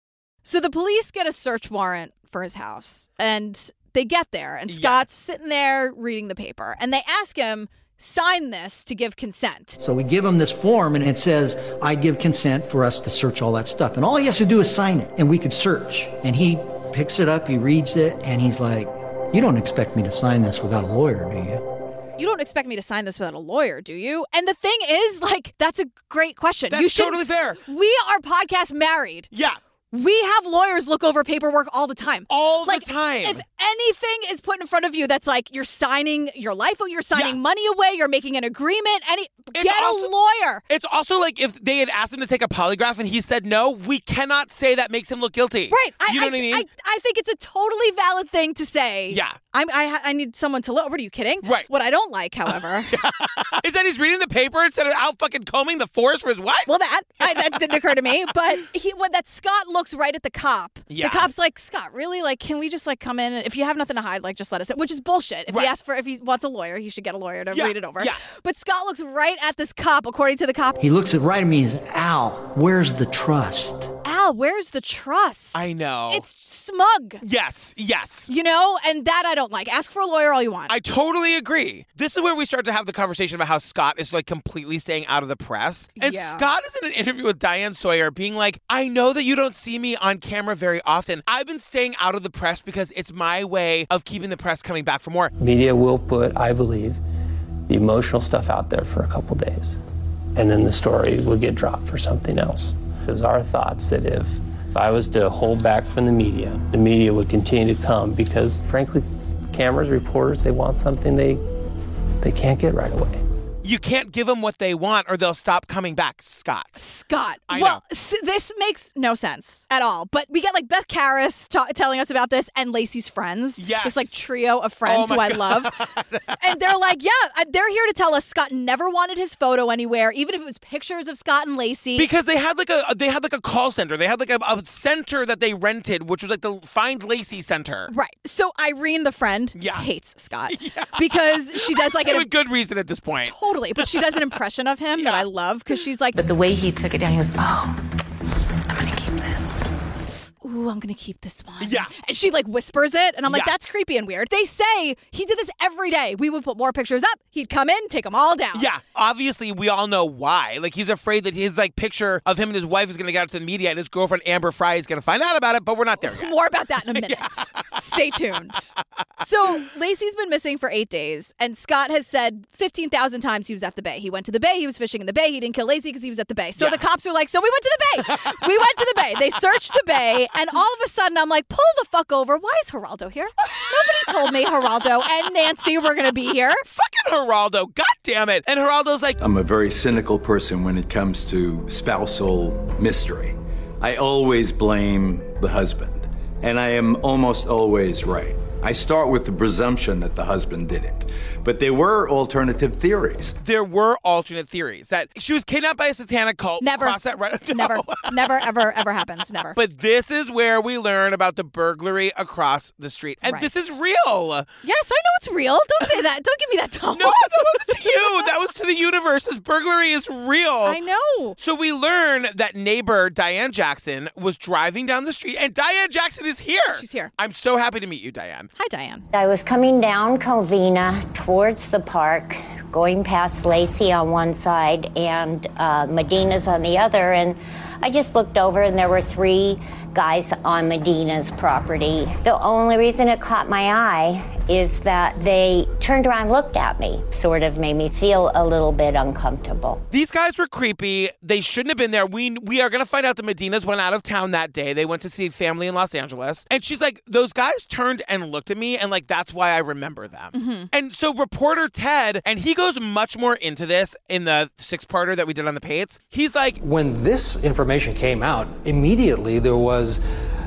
So the police get a search warrant for his house and they get there and Scott's sitting there reading the paper and they ask him, sign this to give consent. So we give him this form and it says, I give consent for us to search all that stuff. And all he has to do is sign it and we could search. And he picks it up, he reads it, and he's like, you don't expect me to sign this without a lawyer, do you? You don't expect me to sign this without a lawyer, do you? And the thing is, like, that's a great question. That's totally fair. We are podcast married. Yeah. We have lawyers look over paperwork all the time. All the time. If anything is put in front of you that's like you're signing your life, you're signing money away, you're making an agreement, get a lawyer. It's also like if they had asked him to take a polygraph and he said no, we cannot say that makes him look guilty. Right. You know what I mean? I think it's a totally valid thing to say. Yeah. I need someone to look. What are you kidding? Right. What I don't like, however, is that he's reading the paper instead of out fucking combing the forest for his wife. Well, that didn't occur to me. But that Scott looks right at the cop. Yeah. The cop's like, Scott, really? Like, can we just like come in? And if you have nothing to hide, like, just let us in. Which is bullshit. If he wants a lawyer, he should get a lawyer to read it over. Yeah. But Scott looks right at this cop, according to the cop. He looks right at me and says, Al, where's the trust? Al, where's the trust? I know. It's smug. Yes. And that I don't like. Ask for a lawyer all you want. I totally agree. This is where we start to have the conversation about how Scott is like completely staying out of the press. And Scott is in an interview with Diane Sawyer being like, I know that you don't see me on camera very often. I've been staying out of the press because it's my way of keeping the press coming back for more. Media will put, I believe, the emotional stuff out there for a couple days. And then the story will get dropped for something else. It was our thoughts that if I was to hold back from the media would continue to come because, frankly, cameras, reporters, they want something they can't get right away. You can't give them what they want or they'll stop coming back, Scott. I know. This makes no sense at all. But we get like Beth Karas telling us about this and Lacey's friends. Yes. This like trio of friends who I love. And they're like, they're here to tell us Scott never wanted his photo anywhere, even if it was pictures of Scott and Lacey. Because they had like a call center. They had like a center that they rented, which was like the Find Lacey Center. Right. So Irene, the friend, hates Scott because she does like a good reason at this point. Totally. But she does an impression of him that I love because she's like... But the way he took it down, he goes, I'm going to keep this. Ooh, I'm going to keep this one. Yeah. And she like whispers it. And I'm like, that's creepy and weird. They say he did this every day. We would put more pictures up. He'd come in, take them all down. Yeah. Obviously, we all know why. Like, he's afraid that his like picture of him and his wife is going to get out to the media and his girlfriend Amber Fry is going to find out about it, but we're not there yet. More about that in a minute. Stay tuned. So Lacey's been missing for 8 days, and Scott has said 15,000 times he was at the bay. He went to the bay. He was fishing in the bay. He didn't kill Lacey because he was at the bay. So the cops are like, so we went to the bay. We went to the bay. They searched the bay, and all of a sudden I'm like, pull the fuck over. Why is Geraldo here? Nobody told me Geraldo and Nancy were going to be here. Fucking Geraldo. God damn it. And Geraldo's like, I'm a very cynical person when it comes to spousal mystery. I always blame the husband, and I am almost always right. I start with the presumption that the husband did it. But there were alternative theories. There were alternate theories that she was kidnapped by a satanic cult. Never. Cross that right. Never, ever happens. Never. But this is where we learn about the burglary across the street. And this is real. Yes, I know it's real. Don't say that. Don't give me that tone. No, that wasn't to you. That was to the universe. This burglary is real. I know. So we learn that neighbor Diane Jackson was driving down the street, and Diane Jackson is here. She's here. I'm so happy to meet you, Diane. Hi, Diane. I was coming down Covina towards the park, going past Lacey on one side and Medina's on the other, and I just looked over and there were 3 guys on Medina's property. The only reason it caught my eye is that they turned around and looked at me. Sort of made me feel a little bit uncomfortable. These guys were creepy. They shouldn't have been there. We are going to find out that Medina's went out of town that day. They went to see family in Los Angeles. And she's like, those guys turned and looked at me, and like, that's why I remember them. Mm-hmm. And so reporter Ted, and he goes much more into this in the 6-parter that we did on the Pates. He's like, when this information came out, immediately there was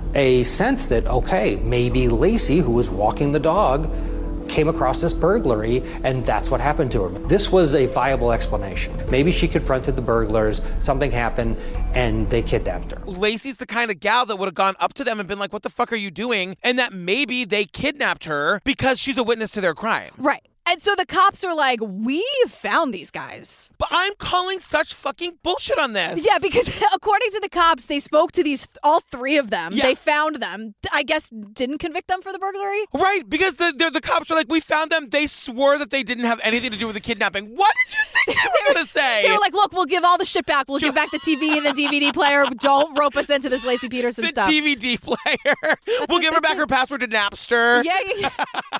a sense that, okay, maybe Lacey, who was walking the dog, came across this burglary, and that's what happened to her. This was a viable explanation. Maybe she confronted the burglars, something happened, and they kidnapped her. Lacey's the kind of gal that would have gone up to them and been like, what the fuck are you doing? And that maybe they kidnapped her because she's a witness to their crime. Right. And so the cops are like, we found these guys. But I'm calling such fucking bullshit on this. Yeah, because according to the cops, they spoke to all 3 of them. Yeah. They found them. I guess didn't convict them for the burglary? Right, because the cops are like, we found them. They swore that they didn't have anything to do with the kidnapping. What did you think they were going to say? They were like, look, we'll give all the shit back. We'll give back the TV and the DVD player. Don't rope us into this Lacey Peterson stuff. The DVD player. We'll give her back her password to Napster. Yeah.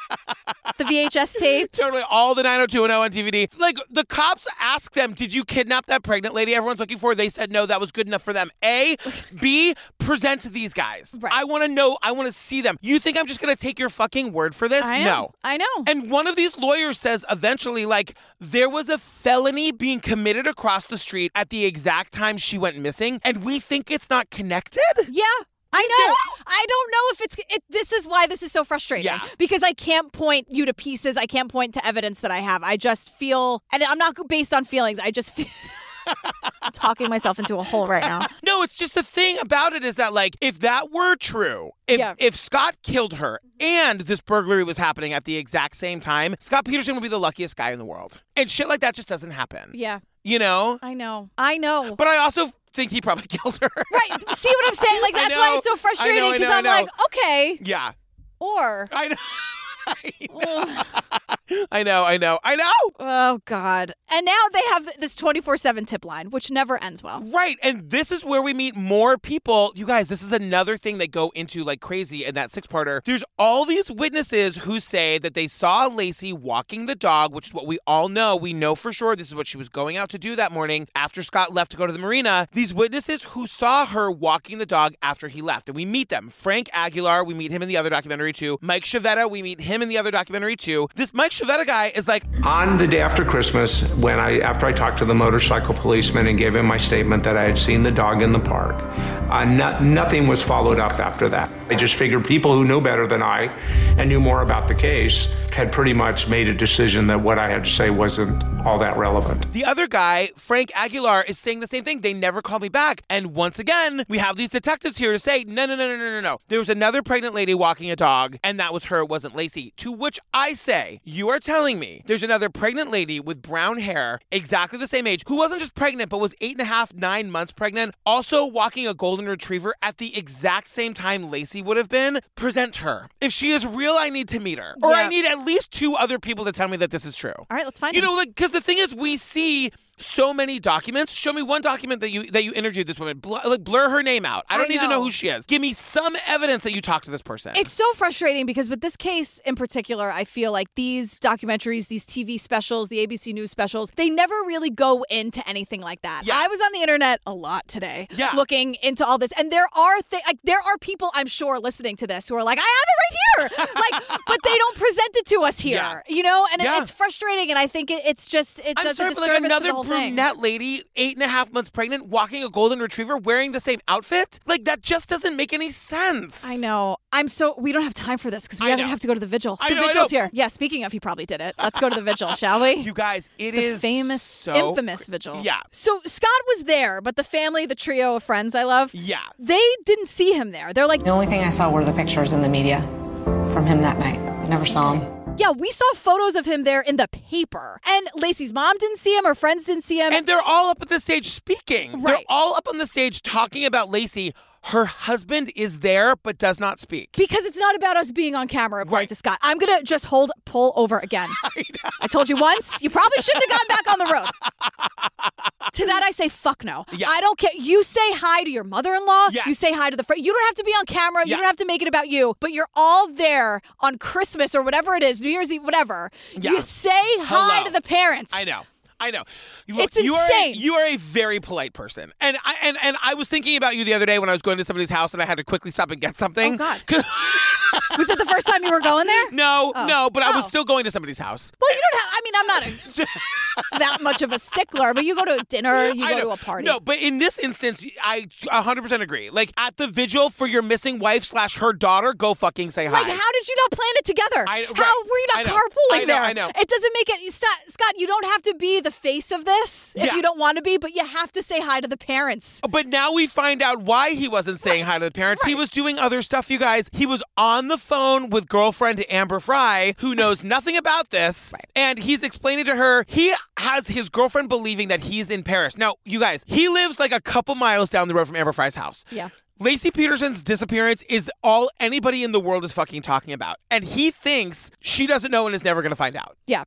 The VHS tapes. Totally. All the 90210 on DVD. Like, the cops asked them, did you kidnap that pregnant lady everyone's looking for? They said no, that was good enough for them. A. B. Present these guys. Right. I want to know. I want to see them. You think I'm just going to take your fucking word for this? No. I know. And one of these lawyers says eventually, like, there was a felony being committed across the street at the exact time she went missing, and we think it's not connected? Yeah. I know. I don't know if this is why this is so frustrating. Yeah. Because I can't point you to pieces. I can't point to evidence that I have. I just feel, and I'm not based on feelings. I just feel. I'm talking myself into a hole right now. No, it's just the thing about it is that, like, if that were true, if Scott killed her and this burglary was happening at the exact same time, Scott Peterson would be the luckiest guy in the world. And shit like that just doesn't happen. Yeah. You know? I know. But I also think he probably killed her. Right. See what I'm saying? Like, that's why it's so frustrating, because I'm like, okay. Yeah. Or. I know. I know. Oh, God. And now they have this 24/7 tip line, which never ends well. Right. And this is where we meet more people. You guys, this is another thing they go into like crazy in that 6-parter. There's all these witnesses who say that they saw Lacey walking the dog, which is what we all know. We know for sure this is what she was going out to do that morning after Scott left to go to the marina. These witnesses who saw her walking the dog after he left. And we meet them. Frank Aguilar, we meet him in the other documentary too. Mike Schiavetta, we meet him in the other documentary too. This Mike Schiavetta guy is like, on the day after Christmas, after I talked to the motorcycle policeman and gave him my statement that I had seen the dog in the park, nothing was followed up after that. I just figured people who knew better than I and knew more about the case had pretty much made a decision that what I had to say wasn't all that relevant. The other guy, Frank Aguilar, is saying the same thing. They never called me back. And once again, we have these detectives here to say, no. There was another pregnant lady walking a dog, and that was her, it wasn't Lacey. To which I say, you are telling me there's another pregnant lady with brown hair, exactly the same age, who wasn't just pregnant, but was 8.5, 9 months pregnant, also walking a golden retriever at the exact same time Lacey would have been? Present her. If she is real, I need to meet her. Or I need at least 2 other people to tell me that this is true. All right, let's find You know, like, because the thing is, we see so many documents. Show me one document that you interviewed this woman. Blur her name out. I don't need to know who she is. Give me some evidence that you talked to this person. It's so frustrating because with this case in particular, I feel like these documentaries, these TV specials, the ABC News specials, they never really go into anything like that. Yeah. I was on the internet a lot today looking into all this, and there are people I'm sure listening to this who are like, I have it right here, but they don't present it to us here, you know, and it's frustrating, and I think it doesn't serve us the whole thing. brunette lady, 8.5 months pregnant, walking a golden retriever wearing the same outfit? Like, that just doesn't make any sense. I know. We don't have time for this because we have to go to the vigil. I The know, I vigil's know. here. Yeah, speaking of, he probably did it. Let's go to the vigil, shall we? You guys, it the is famous, infamous vigil. Yeah. So Scott was there, but the family, the trio of friends I love, yeah, they didn't see him there. They're like, The only thing I saw were the pictures in the media from him that night. Never saw him. yeah, we saw photos of him there in the paper. And Lacey's mom didn't see him. Her friends didn't see him. And they're all up at the stage speaking. Right. They're all up on the stage talking about Lacey. Her husband is there, but does not speak. Because it's not about us being on camera, according to Scott. I'm going to just pull over again. I told you once, you probably shouldn't have gone back on the road. To that I say, fuck no. Yeah. I don't care. You say hi to your mother-in-law. Yes. You say hi to the friend. You don't have to be on camera. Yeah. You don't have to make it about you. But you're all there on Christmas or whatever it is, New Year's Eve, whatever. Yeah. You say hi Hello. to the parents. I know. Look, It's insane. You are a very polite person. And I was thinking about you the other day when I was going to somebody's house and I had to quickly stop and get something. Oh, God. Was it the first time you were going there? No, but I was Oh. still going to somebody's house. Well, you don't have, I'm not that much of a stickler, but you go to a dinner, you go to a party. No, but in this instance, I 100% agree. Like, at the vigil for your missing wife / her daughter, go fucking say hi. Like, how did you not plan it together? How were you not carpooling there? I know. It doesn't make it. Scott, you don't have to be the face of this if you don't want to be, but you have to say hi to the parents. But now we find out why he wasn't saying hi to the parents. He was doing other stuff, you guys. He was on the phone with girlfriend Amber Fry, who knows nothing about this, and he's explaining to her he has his girlfriend believing that he's in Paris. Now, you guys, he lives like a couple miles down the road from Amber Fry's house. Yeah. Laci Peterson's disappearance is all anybody in the world is fucking talking about. And he thinks she doesn't know and is never going to find out. Yeah.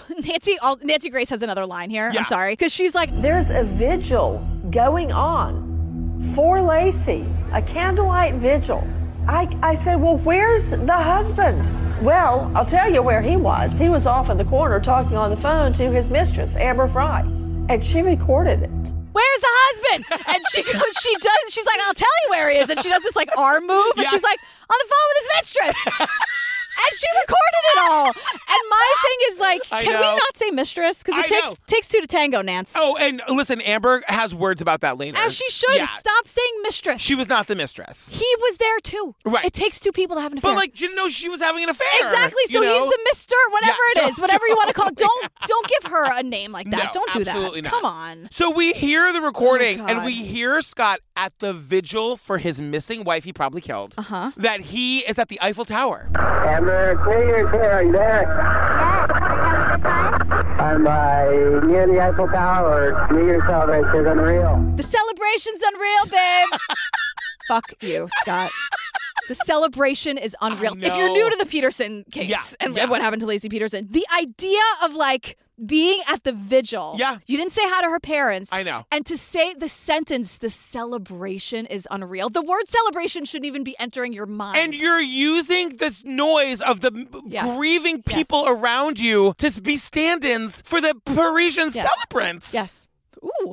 Nancy Grace has another line here. Yeah. I'm sorry. Because she's like, There's a vigil going on for Lacey, a candlelight vigil. I said, well, where's the husband? Well, I'll tell you where he was. He was off in the corner talking on the phone to his mistress, Amber Fry. And she recorded it. where's the husband? And she's like, I'll tell you where he is. And she does this like arm move. And she's like, on the phone with his mistress. And she recorded it all. And my thing is like, can we not say mistress? Because it takes two to tango, Nance. Oh, and listen, Amber has words about that later. As she should. Yeah. Stop saying mistress. She was not the mistress. He was there too. Right. It takes two people to have an affair. But like, didn't know she was having an affair. Exactly. So he's the Mister, whatever it is, whatever you want to call it. Don't give her a name like that. No, Don't do that. absolutely not. Come on. So we hear the recording, and God. we hear Scott at the vigil for his missing wife he probably killed. That he is at the Eiffel Tower. Amber, New Year's here. Are you there? Yes. Are you having a good time? I'm near the Eiffel Tower. New Year's celebration is unreal. The celebration's unreal, babe. Fuck you, Scott. The celebration is unreal. If you're new to the Peterson case and what happened to Laci Peterson, the idea of like being at the vigil. Yeah. You didn't say hi to her parents. I know. And to say the sentence, the celebration is unreal. The word celebration shouldn't even be entering your mind. And you're using this noise of the grieving people around you to be stand-ins for the Parisian celebrants. Yes. Ooh.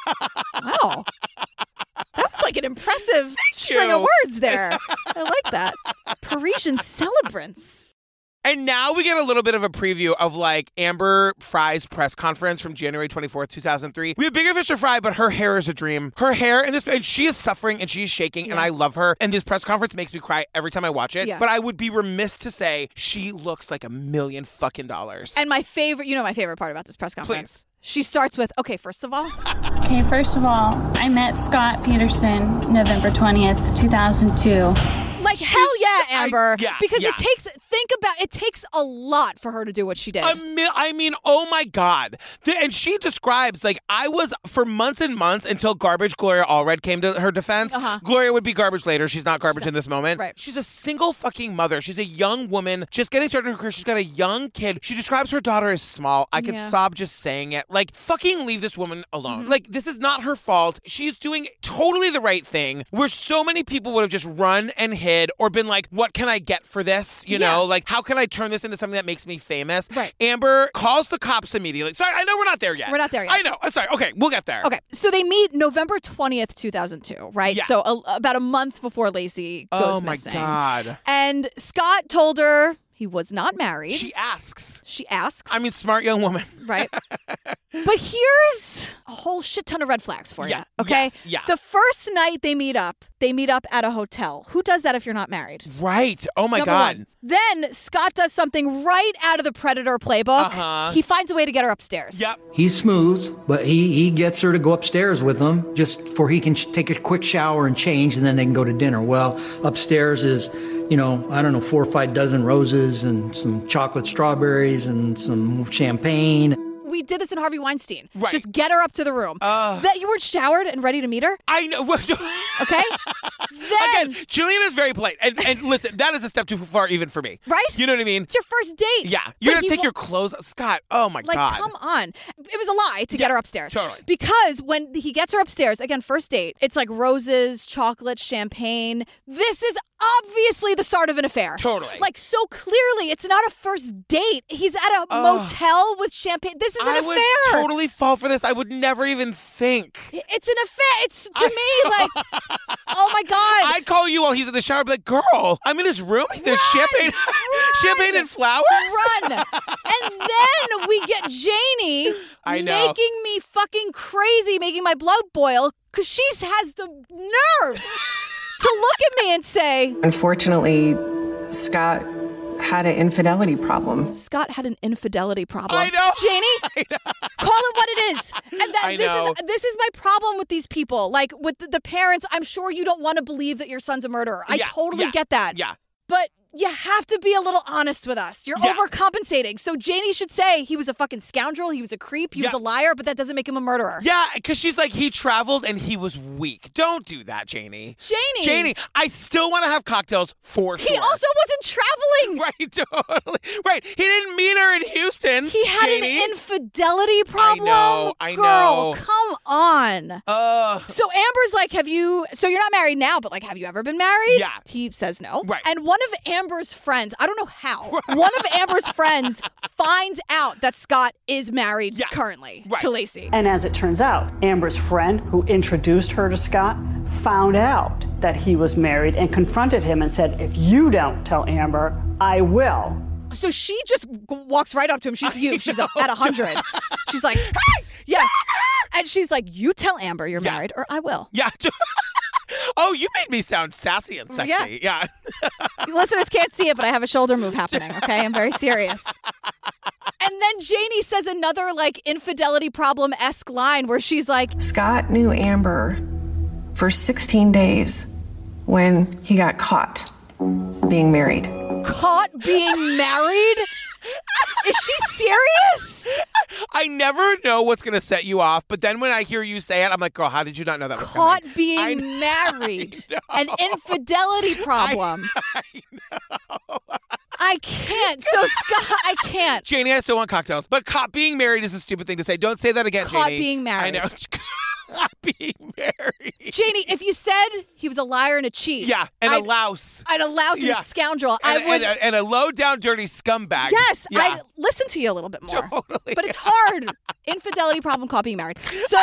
Wow. That was like an impressive string of words there. I like that. Parisian celebrants. And now we get a little bit of a preview of like Amber Fry's press conference from January 24th, 2003. We have bigger fish to fry, but her hair is a dream. Her hair in this, and she is suffering and she's shaking, and I love her. And this press conference makes me cry every time I watch it. Yeah. But I would be remiss to say she looks like $1 million fucking dollars. And my favorite part about this press conference. She starts with, okay, first of all. Okay, first of all, I met Scott Peterson November 20th, 2002. Like, hell yeah, Amber. Because yeah. it takes a lot for her to do what she did. I mean, oh my God. And she describes, like, I was for months and months until garbage Gloria Allred came to her defense. Gloria would be garbage later. She's not garbage in this moment. Right. She's a single fucking mother. She's a young woman just getting started in her career. She's got a young kid. She describes her daughter as small. I could sob just saying it. Like, fucking leave this woman alone. Like, this is not her fault. She's doing totally the right thing, where so many people would have just run and hid or been like, what can I get for this? You know, like, how can I turn this into something that makes me famous? Right. Amber calls the cops immediately. Sorry, I know we're not there yet. We're not there yet. I know. I'm sorry. Okay, we'll get there. Okay, so they meet November 20th, 2002, right? Yeah. So about a month before Lacey goes Oh, my missing. God. And Scott told her He was not married. She asks. I mean, smart young woman. Right. But here's a whole shit ton of red flags for you. Okay? Yes, yeah. The first night they meet up at a hotel. Who does that if you're not married? Right. Oh, my Number God. one. Then Scott does something right out of the Predator playbook. Uh-huh. He finds a way to get her upstairs. Yep. He's smooth, but he gets her to go upstairs with him just for he can take a quick shower and change, and then they can go to dinner. Well, upstairs is, 4 or 5 dozen roses and some chocolate strawberries and some champagne. We did this in Harvey Weinstein. Right. Just get her up to the room. That you weren't showered and ready to meet her? I know. Okay? Then... Again, Julian is very polite. And listen, that is a step too far even for me. Right? You know what I mean? It's your first date. Yeah. You're going to take your clothes. Scott, oh my God. Like, come on. It was a lie to get her upstairs. Totally. Because when he gets her upstairs, again, first date, it's like roses, chocolate, champagne. This is obviously the start of an affair. Totally. Like, so clearly, it's not a first date. He's at a motel with champagne. This is an affair. I would totally fall for this. I would never even think. It's an affair. It's, to me, like, oh my God. I'd call you while he's in the shower and be like, girl, I'm in his room. There's champagne and flowers. Run. And then we get Janie making me fucking crazy, making my blood boil, because she has the nerve to look at me and say, Unfortunately, Scott had an infidelity problem. Scott had an infidelity problem. I know. Janie, call it what it is. And this is my problem with these people. Like with the parents, I'm sure you don't want to believe that your son's a murderer. I totally get that. Yeah. But you have to be a little honest with us. You're overcompensating. So Janie should say he was a fucking scoundrel, he was a creep, he was a liar, but that doesn't make him a murderer. Yeah, because she's like, he traveled and he was weak. Don't do that, Janie. Janie, I still want to have cocktails for sure. He also wasn't traveling. Right, totally. Right. He didn't meet her in Houston. He had an infidelity problem. I Girl, know. come on. So Amber's like, so you're not married now, but like, have you ever been married? Yeah. He says no. Right. And one of Amber's friends, I don't know how, one of Amber's friends finds out that Scott is married currently to Lacey. And as it turns out, Amber's friend who introduced her to Scott found out that he was married and confronted him and said, if you don't tell Amber, I will. So she just walks right up to him. She's huge. She's at 100. She's like, hey! Yeah. And she's like, you tell Amber you're married or I will. Yeah. Oh, you made me sound sassy and sexy. Yeah. Listeners can't see it, but I have a shoulder move happening, okay? I'm very serious. And then Janie says another, like, infidelity problem-esque line where she's like, Scott knew Amber for 16 days when he got caught being married. Caught being married? Is she serious? I never know what's going to set you off, but then when I hear you say it, I'm like, girl, how did you not know that was coming? Caught being married. An infidelity problem. I know. I can't. So, Scott, I can't. Janie, I still want cocktails, but caught being married is a stupid thing to say. Don't say that again, Caught Janie. being married. I know. Caught being married. Janie, if you said he was a liar and a cheat. Yeah, and a louse. And a louse and a scoundrel. And a low-down, dirty scumbag. Yes, yeah. I'd listen to you a little bit more. Totally. But it's hard. Infidelity problem, caught being married. So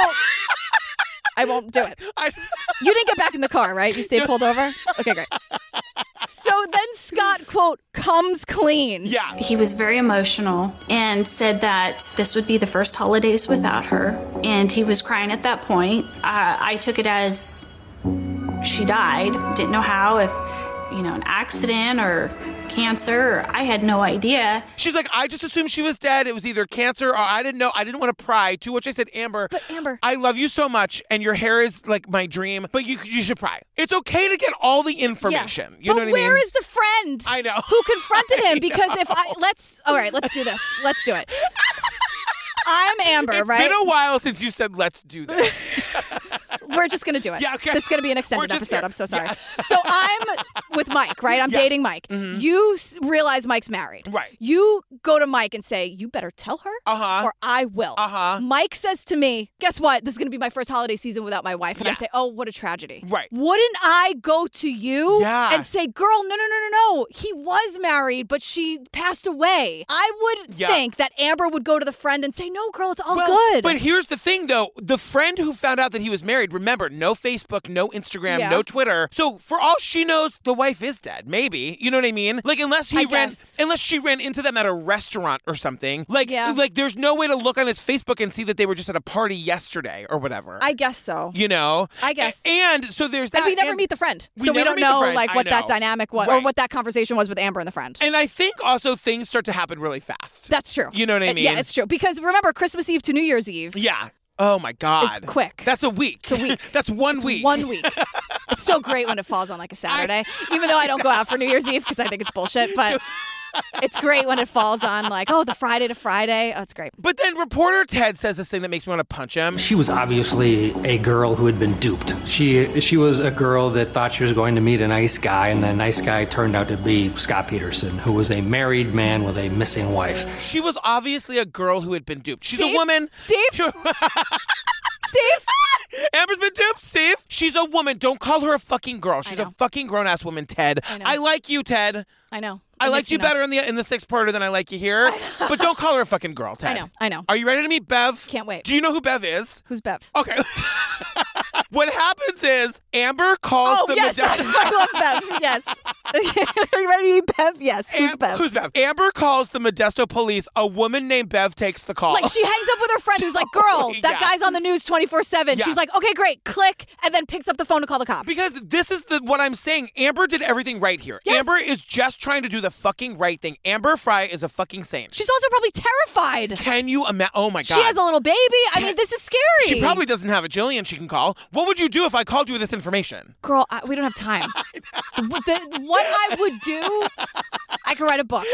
I won't do it. You didn't get back in the car, right? You stayed pulled over? Okay, great. So then Scott, quote, comes clean. Yeah. He was very emotional and said that this would be the first holidays without her. And he was crying at that point. I took it as she died. Didn't know how, if, an accident or cancer. I had no idea. She's like, I just assumed she was dead. It was either cancer or I didn't know. I didn't want to pry. To which I said, Amber, I love you so much and your hair is like my dream, but you should pry. It's okay to get all the information. You know what I mean? But where is the friend? I know. Who confronted him? Because all right, let's do this. Let's do it. I'm Amber, right? It's been a while since you said, let's do this. We're just going to do it. Yeah, okay. This is going to be an extended episode. Here. I'm so sorry. Yeah. So I'm with Mike, right? I'm dating Mike. Mm-hmm. You realize Mike's married. Right. You go to Mike and say, you better tell her or I will. Mike says to me, guess what? This is going to be my first holiday season without my wife. And I say, oh, what a tragedy. Right. Wouldn't I go to you and say, girl, no. He was married, but she passed away. I would think that Amber would go to the friend and say, no, girl, it's all good. But here's the thing, though. The friend who found out that he was married, remember, no Facebook, no Instagram, no Twitter. So for all she knows, the wife is dead. Maybe. You know what I mean? Like, unless she ran into them at a restaurant or something. Like, there's no way to look on his Facebook and see that they were just at a party yesterday or whatever. I guess so. You know? I guess. And so there's that. And we never meet the friend. So we don't know like what that dynamic was or what that conversation was with Amber and the friend. And I think also things start to happen really fast. That's true. You know what I mean? Yeah, it's true. Because remember, Christmas Eve to New Year's Eve. Yeah. Oh my God. It's quick. That's a week. It's a week. That's 1 week. 1 week. It's so great when it falls on like a Saturday, even though I don't go out for New Year's Eve because I think it's bullshit. But it's great when it falls on like, the Friday to Friday. Oh, it's great. But then reporter Ted says this thing that makes me want to punch him. She was obviously a girl who had been duped. She was a girl that thought she was going to meet a nice guy, and the nice guy turned out to be Scott Peterson, who was a married man with a missing wife. She was obviously a girl who had been duped. She's a woman. Steve? Steve? Amber's been duped, Steve. She's a woman. Don't call her a fucking girl. She's a fucking grown-ass woman, Ted. I like you, Ted. I know. I liked you better in the sixth parter than I like you here. But don't call her a fucking girl, Ted. I know. Are you ready to meet Bev? Can't wait. Do you know who Bev is? Who's Bev? Okay. What happens is Amber calls the Modesto. I love Bev. Yes. Are you ready to meet Bev? Yes. Who's Bev? Who's Bev? Amber calls the Modesto police. A woman named Bev takes the call. Like she hangs up with her friend who's like, girl, that guy's on the news 24/7. Yeah. She's like, okay, great. Click. And then picks up the phone to call the cops. Because this is what I'm saying. Amber did everything right here. Yes. Amber is just trying to do the fucking right thing. Amber Fry is a fucking saint. She's also probably terrified. Can you imagine? Oh my God. She has a little baby. I mean, this is scary. She probably doesn't have a Jillian she can call. What would you do if I called you with this information? Girl, we don't have time. What I would do, I could write a book.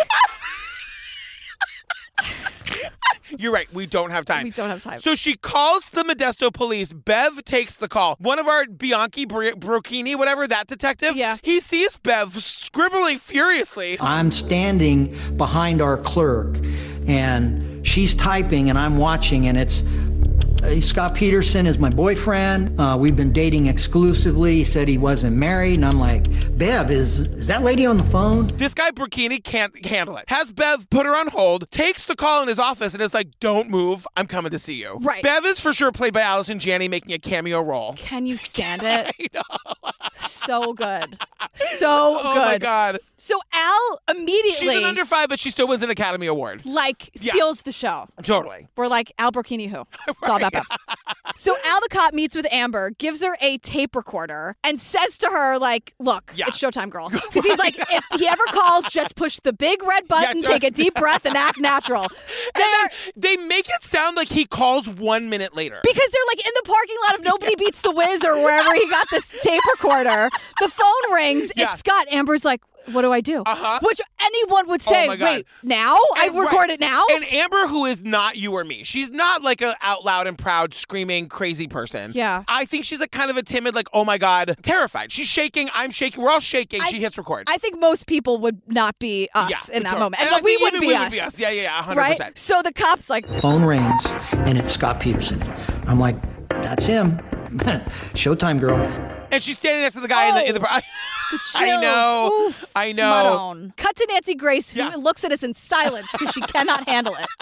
You're right. We don't have time. We don't have time. So she calls the Modesto police. Bev takes the call. One of our Bianchi Brocchini, whatever, that detective, he sees Bev scribbling furiously. I'm standing behind our clerk, and she's typing, and I'm watching, and it's Scott Peterson is my boyfriend. We've been dating exclusively. He said he wasn't married. And I'm like, Bev, is that lady on the phone? This guy Brocchini can't handle it. Has Bev put her on hold, takes the call in his office, and is like, don't move. I'm coming to see you. Right. Bev is for sure played by Allison Janney making a cameo role. Can you stand it? I know. So good. So good. Oh my God. So Al immediately... She's an under 5, but she still wins an Academy Award. Steals the show. Totally. We're like, Al Brocchini who? It's all about Bev. So Al the cop meets with Amber, gives her a tape recorder, and says to her, like, look, it's showtime, girl. Because he's like, if he ever calls, just push the big red button, take a deep breath, and act natural. They make it sound like he calls 1 minute later. Because they're like in the parking lot of Nobody Beats the Wiz or wherever he got this tape recorder. The phone rings. It's Scott. Amber's like, what do I do? Which anyone would say, wait, now? I record it now? And Amber, who is not you or me, she's not like an out loud and proud, screaming, crazy person. Yeah. I think she's like kind of a timid, like, oh my God, terrified. She's shaking, I'm shaking, we're all shaking. She hits record. I think most people would not be us in that moment. And but we wouldn't be us. Yeah, 100%. Right? So the cop's like... Phone rings, and it's Scott Peterson. I'm like, that's him. Showtime, girl. And she's standing next to the guy in the The chills. I know. Oof. I know. Madone. Cut to Nancy Grace, who looks at us in silence because she cannot handle it.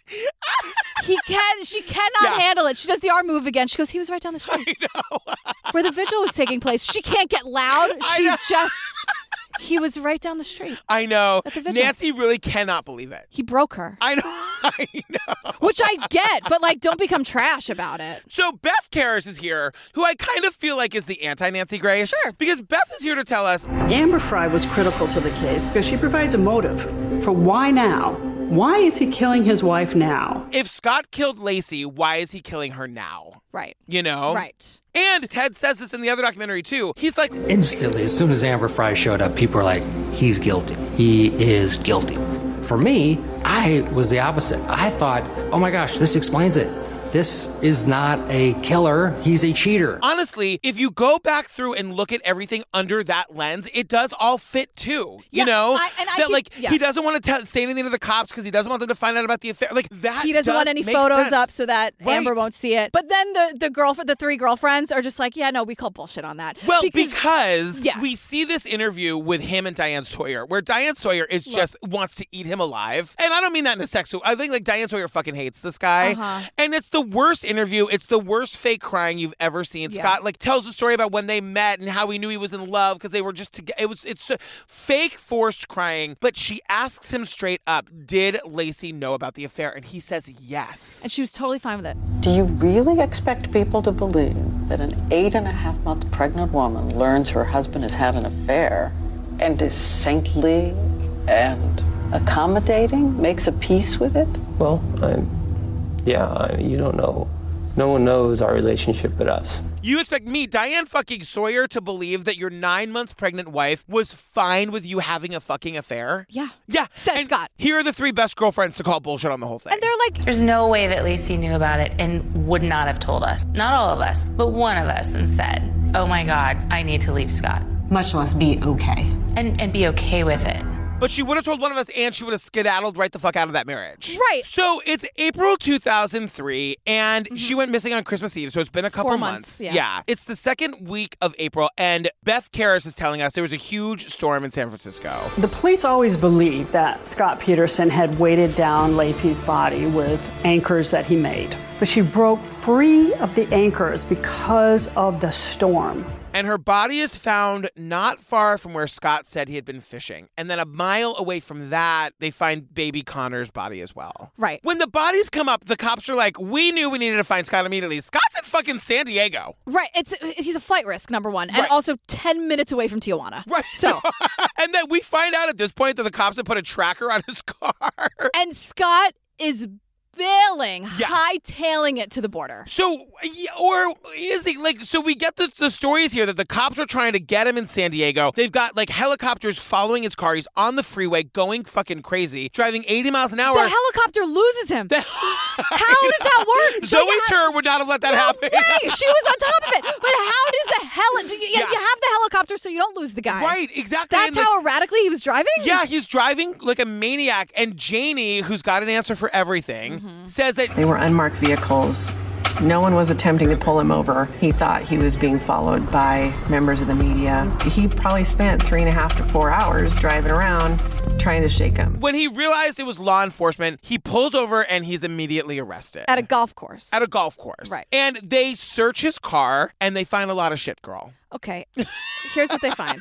She cannot handle it. She does the arm move again. She goes, he was right down the street. I know. Where the vigil was taking place. She can't get loud. He was right down the street. I know. At the vigil. Nancy really cannot believe it. He broke her. I know. Which I get, but like, don't become trash about it. So Beth Karras is here, who I kind of feel like is the anti-Nancy Grace. Sure. Because Beth is here to tell us. Amber Fry was critical to the case because she provides a motive for why now. Why is he killing his wife now? If Scott killed Lacey, why is he killing her now? Right. You know? Right. And Ted says this in the other documentary, too. He's like... Instantly, as soon as Amber Fry showed up, people were like, he's guilty. He is guilty. For me, I was the opposite. I thought, oh my gosh, this explains it. This is not a killer. He's a cheater. Honestly, if you go back through and look at everything under that lens, it does all fit too. You know? He doesn't want to say anything to the cops because he doesn't want them to find out about the affair. Like that. He doesn't want any photos up so that Amber Right. won't see it. But then the three girlfriends are just like, yeah, no, we call bullshit on that. Well, because we see this interview with him and Diane Sawyer, where Diane Sawyer is just wants to eat him alive. And I don't mean that in a sexual. I think like Diane Sawyer fucking hates this guy. And it's the worst interview. It's the worst fake crying you've ever seen. Yeah. Scott like tells the story about when they met and how he knew he was in love because they were just together. It's fake forced crying. But she asks him straight up, did Lacey know about the affair? And he says yes. And she was totally fine with it. Do you really expect people to believe that an 8.5-month pregnant woman learns her husband has had an affair and is saintly and accommodating, makes a peace with it? Well, you don't know. No one knows our relationship but us. You expect me, Diane fucking Sawyer, to believe that your 9 months pregnant wife was fine with you having a fucking affair? Yeah. Yeah. Says Scott. Here are the 3 best girlfriends to call bullshit on the whole thing. And they're like, There's no way that Lacey knew about it and would not have told us. Not all of us, but one of us, and said, oh my God, I need to leave Scott. Much less be okay. And be okay with it. But she would have told one of us and she would have skedaddled right the fuck out of that marriage. Right. So it's April 2003 and she went missing on Christmas Eve. So it's been a couple 4 months. Yeah. It's the second week of April and Beth Karras is telling us there was a huge storm in San Francisco. The police always believed that Scott Peterson had weighted down Lacey's body with anchors that he made. But she broke free of the anchors because of the storm. And her body is found not far from where Scott said he had been fishing. And then a mile away from that, they find baby Connor's body as well. Right. When the bodies come up, the cops are like, we knew we needed to find Scott immediately. Scott's in fucking San Diego. Right. He's a flight risk, number one. And Right. also 10 minutes away from Tijuana. Right. So. And then we find out at this point that the cops have put a tracker on his car. And Scott is bailing, hightailing it to the border. So, or is he like, so we get the stories here that the cops are trying to get him in San Diego. They've got like helicopters following his car. He's on the freeway going fucking crazy, driving 80 miles an hour. The helicopter loses him. How does that work? Zoe Tur would not have let that happen. Way. She was on top of it. But how does you have the helicopter so you don't lose the guy. Right, exactly. That's how erratically he was driving? Yeah, he's driving like a maniac. And Janie, who's got an answer for everything, says that They were unmarked vehicles. No one was attempting to pull him over. He thought he was being followed by members of the media. He probably spent 3.5 to 4 hours driving around trying to shake him. when he realized it was law enforcement, he pulls over and he's immediately arrested. At a golf course. At a golf course. Right. And they search his car and they find a lot of shit, girl. Okay. Here's what they find.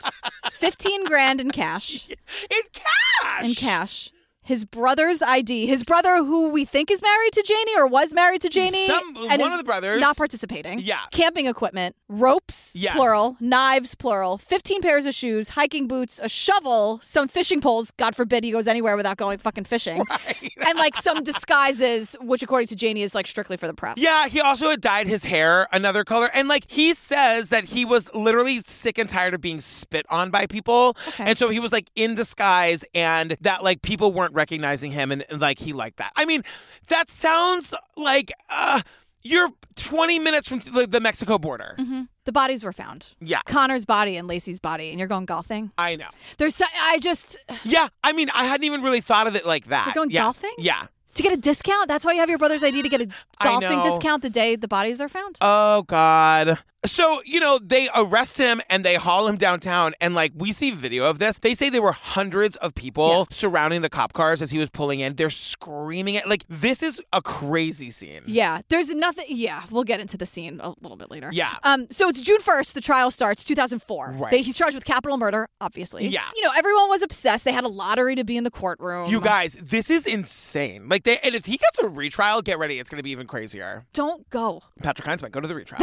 15 grand in cash. In cash? In cash. His brother's ID. His brother, who we think is married to Janie or was married to Janie. One of the brothers. Not participating. Yeah. Camping equipment. Ropes, Yes. plural. Knives, plural. 15 pairs of shoes, hiking boots, a shovel, some fishing poles. God forbid he goes anywhere without going fucking fishing. Right. And like some disguises, which according to Janie is like strictly for the press. Yeah, he also had dyed his hair another color. And like he says that he was literally sick and tired of being spit on by people. Okay. And so he was like in disguise and that like people weren't recognizing him and like he liked that. I mean, that sounds like you're 20 minutes from the Mexico border. Mm-hmm. The bodies were found. Yeah. Connor's body and Lacey's body. And you're going golfing? I know. Yeah, I mean, I hadn't even really thought of it like that. You're going Yeah. golfing? Yeah. To get a discount? That's why you have your brother's ID, to get a I golfing know. discount the day the bodies are found? Oh, God. So, they arrest him and they haul him downtown. And, like, we see video of this. They say there were hundreds of people surrounding the cop cars as he was pulling in. They're screaming at, like, this is a crazy scene. Yeah. There's nothing. Yeah. We'll get into the scene a little bit later. Yeah. So it's June 1st. The trial starts, 2004. Right. He's charged with capital murder, obviously. Yeah. Everyone was obsessed. They had a lottery to be in the courtroom. You guys, this is insane. Like, and if he gets a retrial, get ready. It's going to be even crazier. Don't go. Patrick Heinzman, go to the retrial.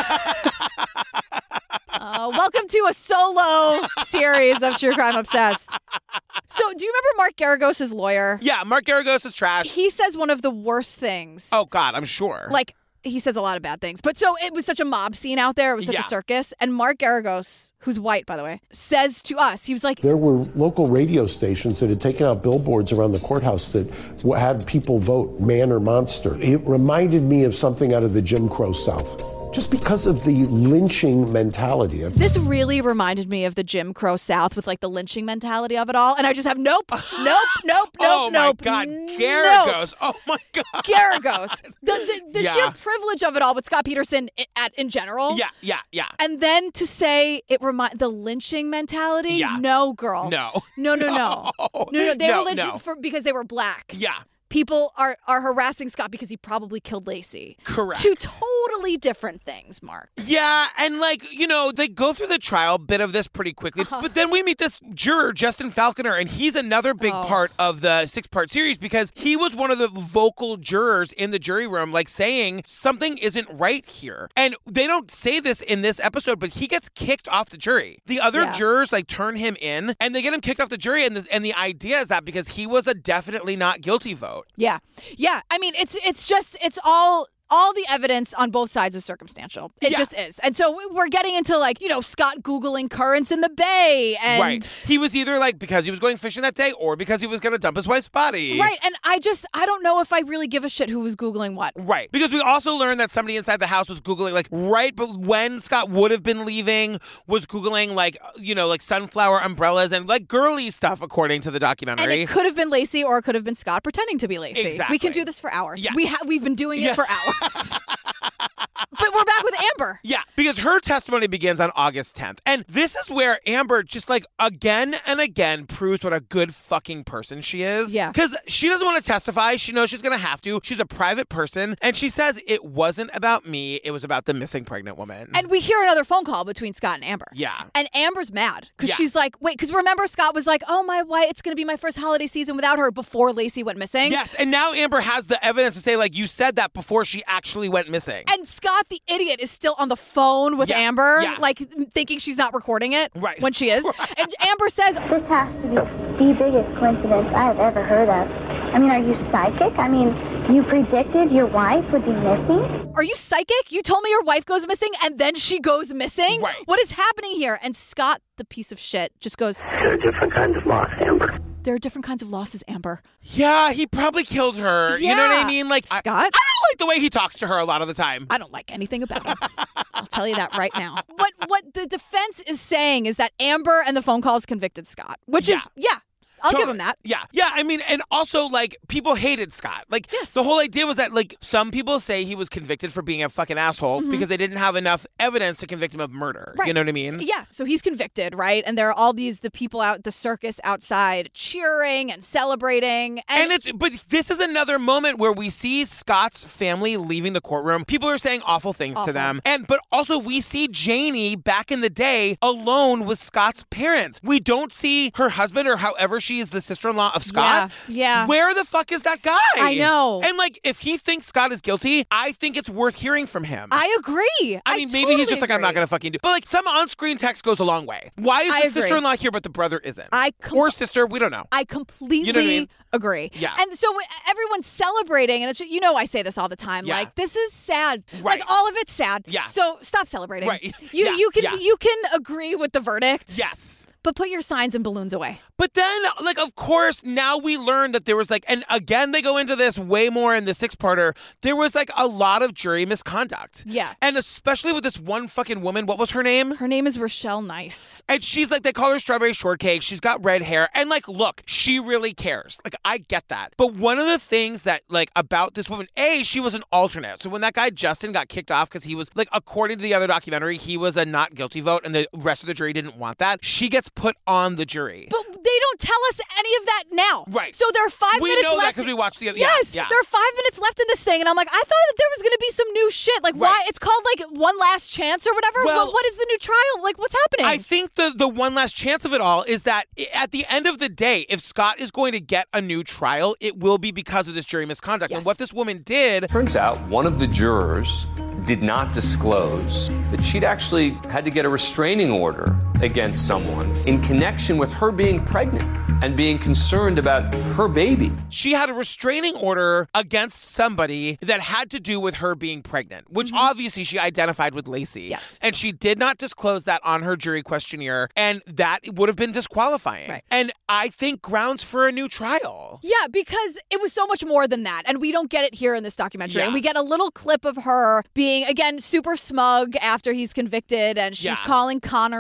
Welcome to a solo series of True Crime Obsessed. So, do you remember Mark Garagos' lawyer? Yeah, Mark Garagos is trash. He says one of the worst things. Oh, God, I'm sure. Like, he says a lot of bad things. But so it was such a mob scene out there. It was such a circus. And Mark Garagos, who's white, by the way, says to us, he was like, there were local radio stations that had taken out billboards around the courthouse that had people vote man or monster. It reminded me of something out of the Jim Crow South. Just because of the lynching mentality. This really reminded me of the Jim Crow South with like the lynching mentality of it all. And I just have nope. Oh, my God. Garagos. Oh, my God. Garagos. The Yeah. sheer privilege of it all with Scott Peterson in general. Yeah. And then to say the lynching mentality. Yeah. No, girl. No. No. They were No, lynching no. because they were black. Yeah. people are harassing Scott because he probably killed Lacey. Correct. Two totally different things, Mark. Yeah, and they go through the trial bit of this pretty quickly, but then we meet this juror, Justin Falconer, and he's another big part of the 6-part series because he was one of the vocal jurors in the jury room, saying something isn't right here. And they don't say this in this episode, but he gets kicked off the jury. The other jurors turn him in, and they get him kicked off the jury, and the idea is that because he was a definitely not guilty vote. Yeah. I mean, it's all the evidence on both sides is circumstantial. It just is. And so we're getting into Scott Googling currents in the bay. And right. He was either because he was going fishing that day or because he was going to dump his wife's body. Right. And I don't know if I really give a shit who was Googling what. Right. Because we also learned that somebody inside the house was Googling but when Scott would have been leaving was Googling sunflower umbrellas and girly stuff according to the documentary. And it could have been Lacey or it could have been Scott pretending to be Lacey. Exactly. We can do this for hours. Yeah. We've been doing it for hours. But we're back with Amber. Yeah, because her testimony begins on August 10th. And this is where Amber just again and again proves what a good fucking person she is. Yeah. Because she doesn't want to testify. She knows she's going to have to. She's a private person. And she says it wasn't about me. It was about the missing pregnant woman. And we hear another phone call between Scott and Amber. Yeah. And Amber's mad because she's wait, because remember Scott was oh, my wife, it's going to be my first holiday season without her before Lacey went missing. Yes. And now Amber has the evidence to say you said that before she actually went missing. And Scott, the idiot, is still on the phone with Amber, thinking she's not recording it when she is. Right. And Amber says, "This has to be the biggest coincidence I've ever heard of. I mean, are you psychic? I mean, you predicted your wife would be missing? Are you psychic? You told me your wife goes missing and then she goes missing? Right. What is happening here?" And Scott, the piece of shit, just goes, "There are different kinds of loss, Amber. There are different kinds of losses, Amber." Yeah, he probably killed her. Yeah. You know what I mean? Scott? I don't like the way he talks to her a lot of the time. I don't like anything about him. I'll tell you that right now. What the defense is saying is that Amber and the phone calls convicted Scott, which is, I'll give him that. Yeah. Yeah. I mean, and also, people hated Scott. The whole idea was that, some people say he was convicted for being a fucking asshole because they didn't have enough evidence to convict him of murder. Right. You know what I mean? Yeah. So he's convicted, right? And there are all the people out the circus outside cheering and celebrating. But this is another moment where we see Scott's family leaving the courtroom. People are saying awful things to them. But also we see Janie back in the day alone with Scott's parents. We don't see her husband or however she is the sister-in-law of Scott. Yeah. Where the fuck is that guy? I know. And if he thinks Scott is guilty, I think it's worth hearing from him. I agree. I mean, maybe he's just I'm not going to fucking do. But some on-screen text goes a long way. Why is the sister-in-law here but the brother isn't? Or sister, we don't know. I completely agree. Yeah. And so everyone's celebrating, and it's I say this all the time. Yeah. This is sad. Right. All of it's sad. Yeah. So stop celebrating. Right. You can agree with the verdict. Yes. But put your signs and balloons away. But then, of course, now we learn that there was and again, they go into this way more in the 6-parter. There was a lot of jury misconduct. Yeah. And especially with this one fucking woman. What was her name? Her name is Rochelle Nice. And she's they call her Strawberry Shortcake. She's got red hair. And look, she really cares. I get that. But one of the things that about this woman, she was an alternate. So when that guy Justin got kicked off because he was according to the other documentary, he was a not guilty vote and the rest of the jury didn't want that. She gets put on the jury. But they don't tell us any of that now. Right. So there are 5 minutes left. We know that because we watched the other. Yes. Yeah. There are 5 minutes left in this thing. And I'm I thought that there was going to be some new shit. Why? It's called One Last Chance or whatever. Well, what is the new trial? What's happening? I think the one last chance of it all is that at the end of the day, if Scott is going to get a new trial, it will be because of this jury misconduct. Yes. And what this woman did. Turns out one of the jurors did not disclose that she'd actually had to get a restraining order against someone in connection with her being pregnant and being concerned about her baby. She had a restraining order against somebody that had to do with her being pregnant, which obviously she identified with Lacey. Yes. And she did not disclose that on her jury questionnaire, and that would have been disqualifying. Right. And I think grounds for a new trial. Yeah, because it was so much more than that. And we don't get it here in this documentary. Yeah. And we get a little clip of her being, again, super smug after he's convicted. And she's calling Connor little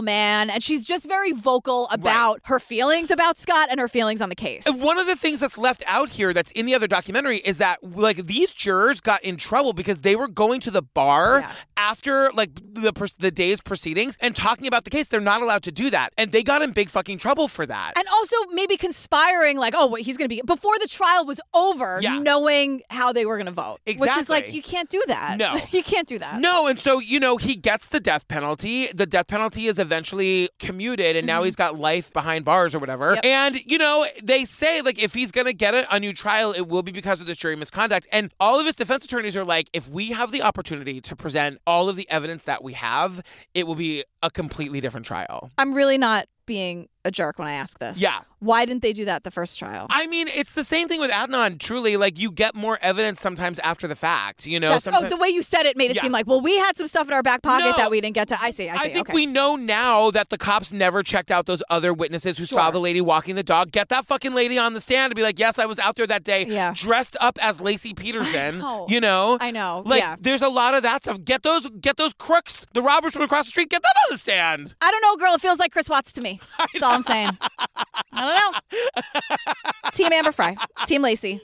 man. And she's just very vocal about her feelings about Scott and her feelings on the case. And one of the things that's left out here that's in the other documentary is that like these jurors got in trouble because they were going to the bar after like the day's proceedings and talking about the case. They're not allowed to do that. And they got in big fucking trouble for that. And also maybe conspiring like, oh, he's going to be, before the trial was over, knowing how they were going to vote. Exactly. Which is like, you can't do that. No. You can't do that. No, and so, he gets the death penalty. The death penalty is eventually commuted, and now he's got life behind bars or whatever. Yep. And, they say, like, if he's going to get a new trial, it will be because of this jury misconduct. And all of his defense attorneys are like, if we have the opportunity to present all of the evidence that we have, it will be a completely different trial. I'm really not being a jerk when I ask this. Yeah. Why didn't they do that the first trial? I mean, it's the same thing with Adnan, truly. Like, you get more evidence sometimes after the fact, the way you said it made it seem like, well, we had some stuff in our back pocket that we didn't get to. I see. I think we know now that the cops never checked out those other witnesses who saw the lady walking the dog. Get that fucking lady on the stand and be like, yes, I was out there that day dressed up as Lacey Peterson. I know. Like, there's a lot of that stuff. Get those crooks, the robbers from across the street, get them on the stand. I don't know, girl. It feels like Chris Watts to me. That's all I'm saying. I don't know. Team Amber Fry. Team Lacey.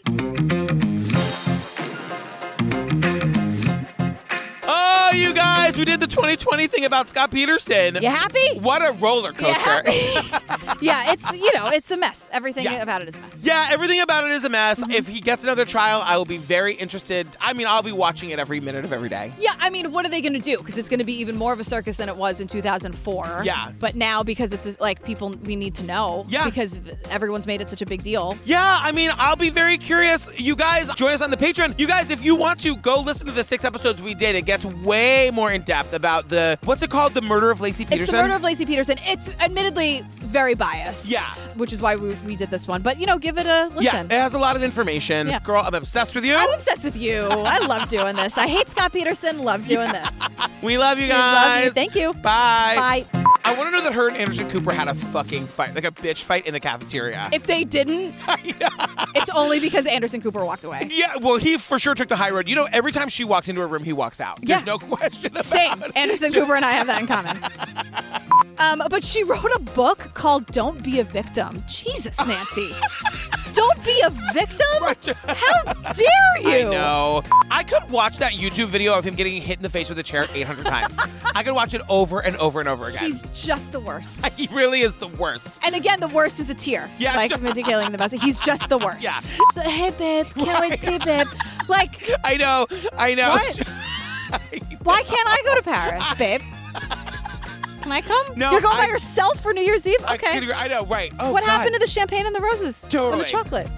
Oh, you guys, we did the 2020 thing about Scott Peterson. You happy? What a roller coaster. Yeah, it's a mess. Everything about it is a mess. Yeah, everything about it is a mess. If he gets another trial, I will be very interested. I mean, I'll be watching it every minute of every day. Yeah, I mean, what are they going to do? Because it's going to be even more of a circus than it was in 2004. Yeah. But now, because it's like people we need to know. Yeah. Because everyone's made it such a big deal. Yeah, I mean, I'll be very curious. You guys, join us on the Patreon. You guys, if you want to, go listen to the 6 episodes we did. It gets way more in depth about what's it called? The murder of Lacey Peterson? It's the murder of Lacey Peterson. It's admittedly very biased. Yeah. Which is why we did this one. But, give it a listen. Yeah, it has a lot of information. Yeah. Girl, I'm obsessed with you. I'm obsessed with you. I love doing this. I hate Scott Peterson. Love doing this. We love you guys. We love you. Thank you. Bye. Bye. I want to know that her and Anderson Cooper had a fucking fight, like a bitch fight in the cafeteria. If they didn't, it's only because Anderson Cooper walked away. Yeah, well, he for sure took the high road. Every time she walks into a room, he walks out. There's no question about Same. it. Anderson Cooper and I have that in common. But she wrote a book called Don't Be a Victim. Jesus, Nancy. Don't be a victim? How dare you? I know. I could watch that YouTube video of him getting hit in the face with a chair 800 times. I could watch it over and over and over again. He's just the worst. He really is the worst. And again, the worst is a tear. Yeah. Like Mindy Kaling the best. He's just the worst. Yeah. Hey, babe. Can't wait to see babe. Like. I know. What? Why can't I go to Paris, babe? Can I come? No, You're going by yourself for New Year's Eve? Okay. I know, right. Oh, what God. happened to the champagne and the roses? Totally. And the chocolate?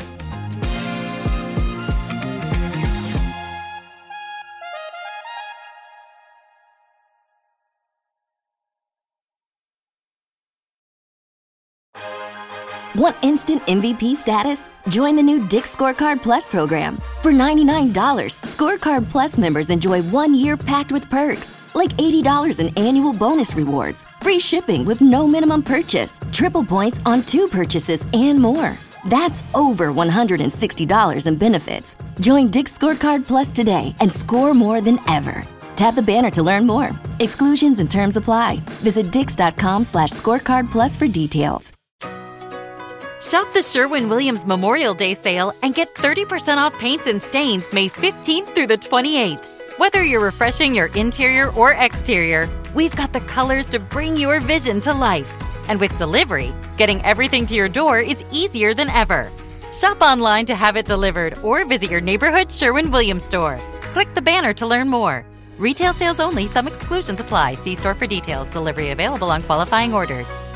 Want instant MVP status? Join the new Dick's Scorecard Plus program. For $99, Scorecard Plus members enjoy 1 year packed with perks, like $80 in annual bonus rewards, free shipping with no minimum purchase, triple points on 2 purchases, and more. That's over $160 in benefits. Join Dick's Scorecard Plus today and score more than ever. Tap the banner to learn more. Exclusions and terms apply. Visit dix.com/scorecardplus for details. Shop the Sherwin-Williams Memorial Day sale and get 30% off paints and stains May 15th through the 28th. Whether you're refreshing your interior or exterior, we've got the colors to bring your vision to life. And with delivery, getting everything to your door is easier than ever. Shop online to have it delivered or visit your neighborhood Sherwin-Williams store. Click the banner to learn more. Retail sales only. Some exclusions apply. See store for details. Delivery available on qualifying orders.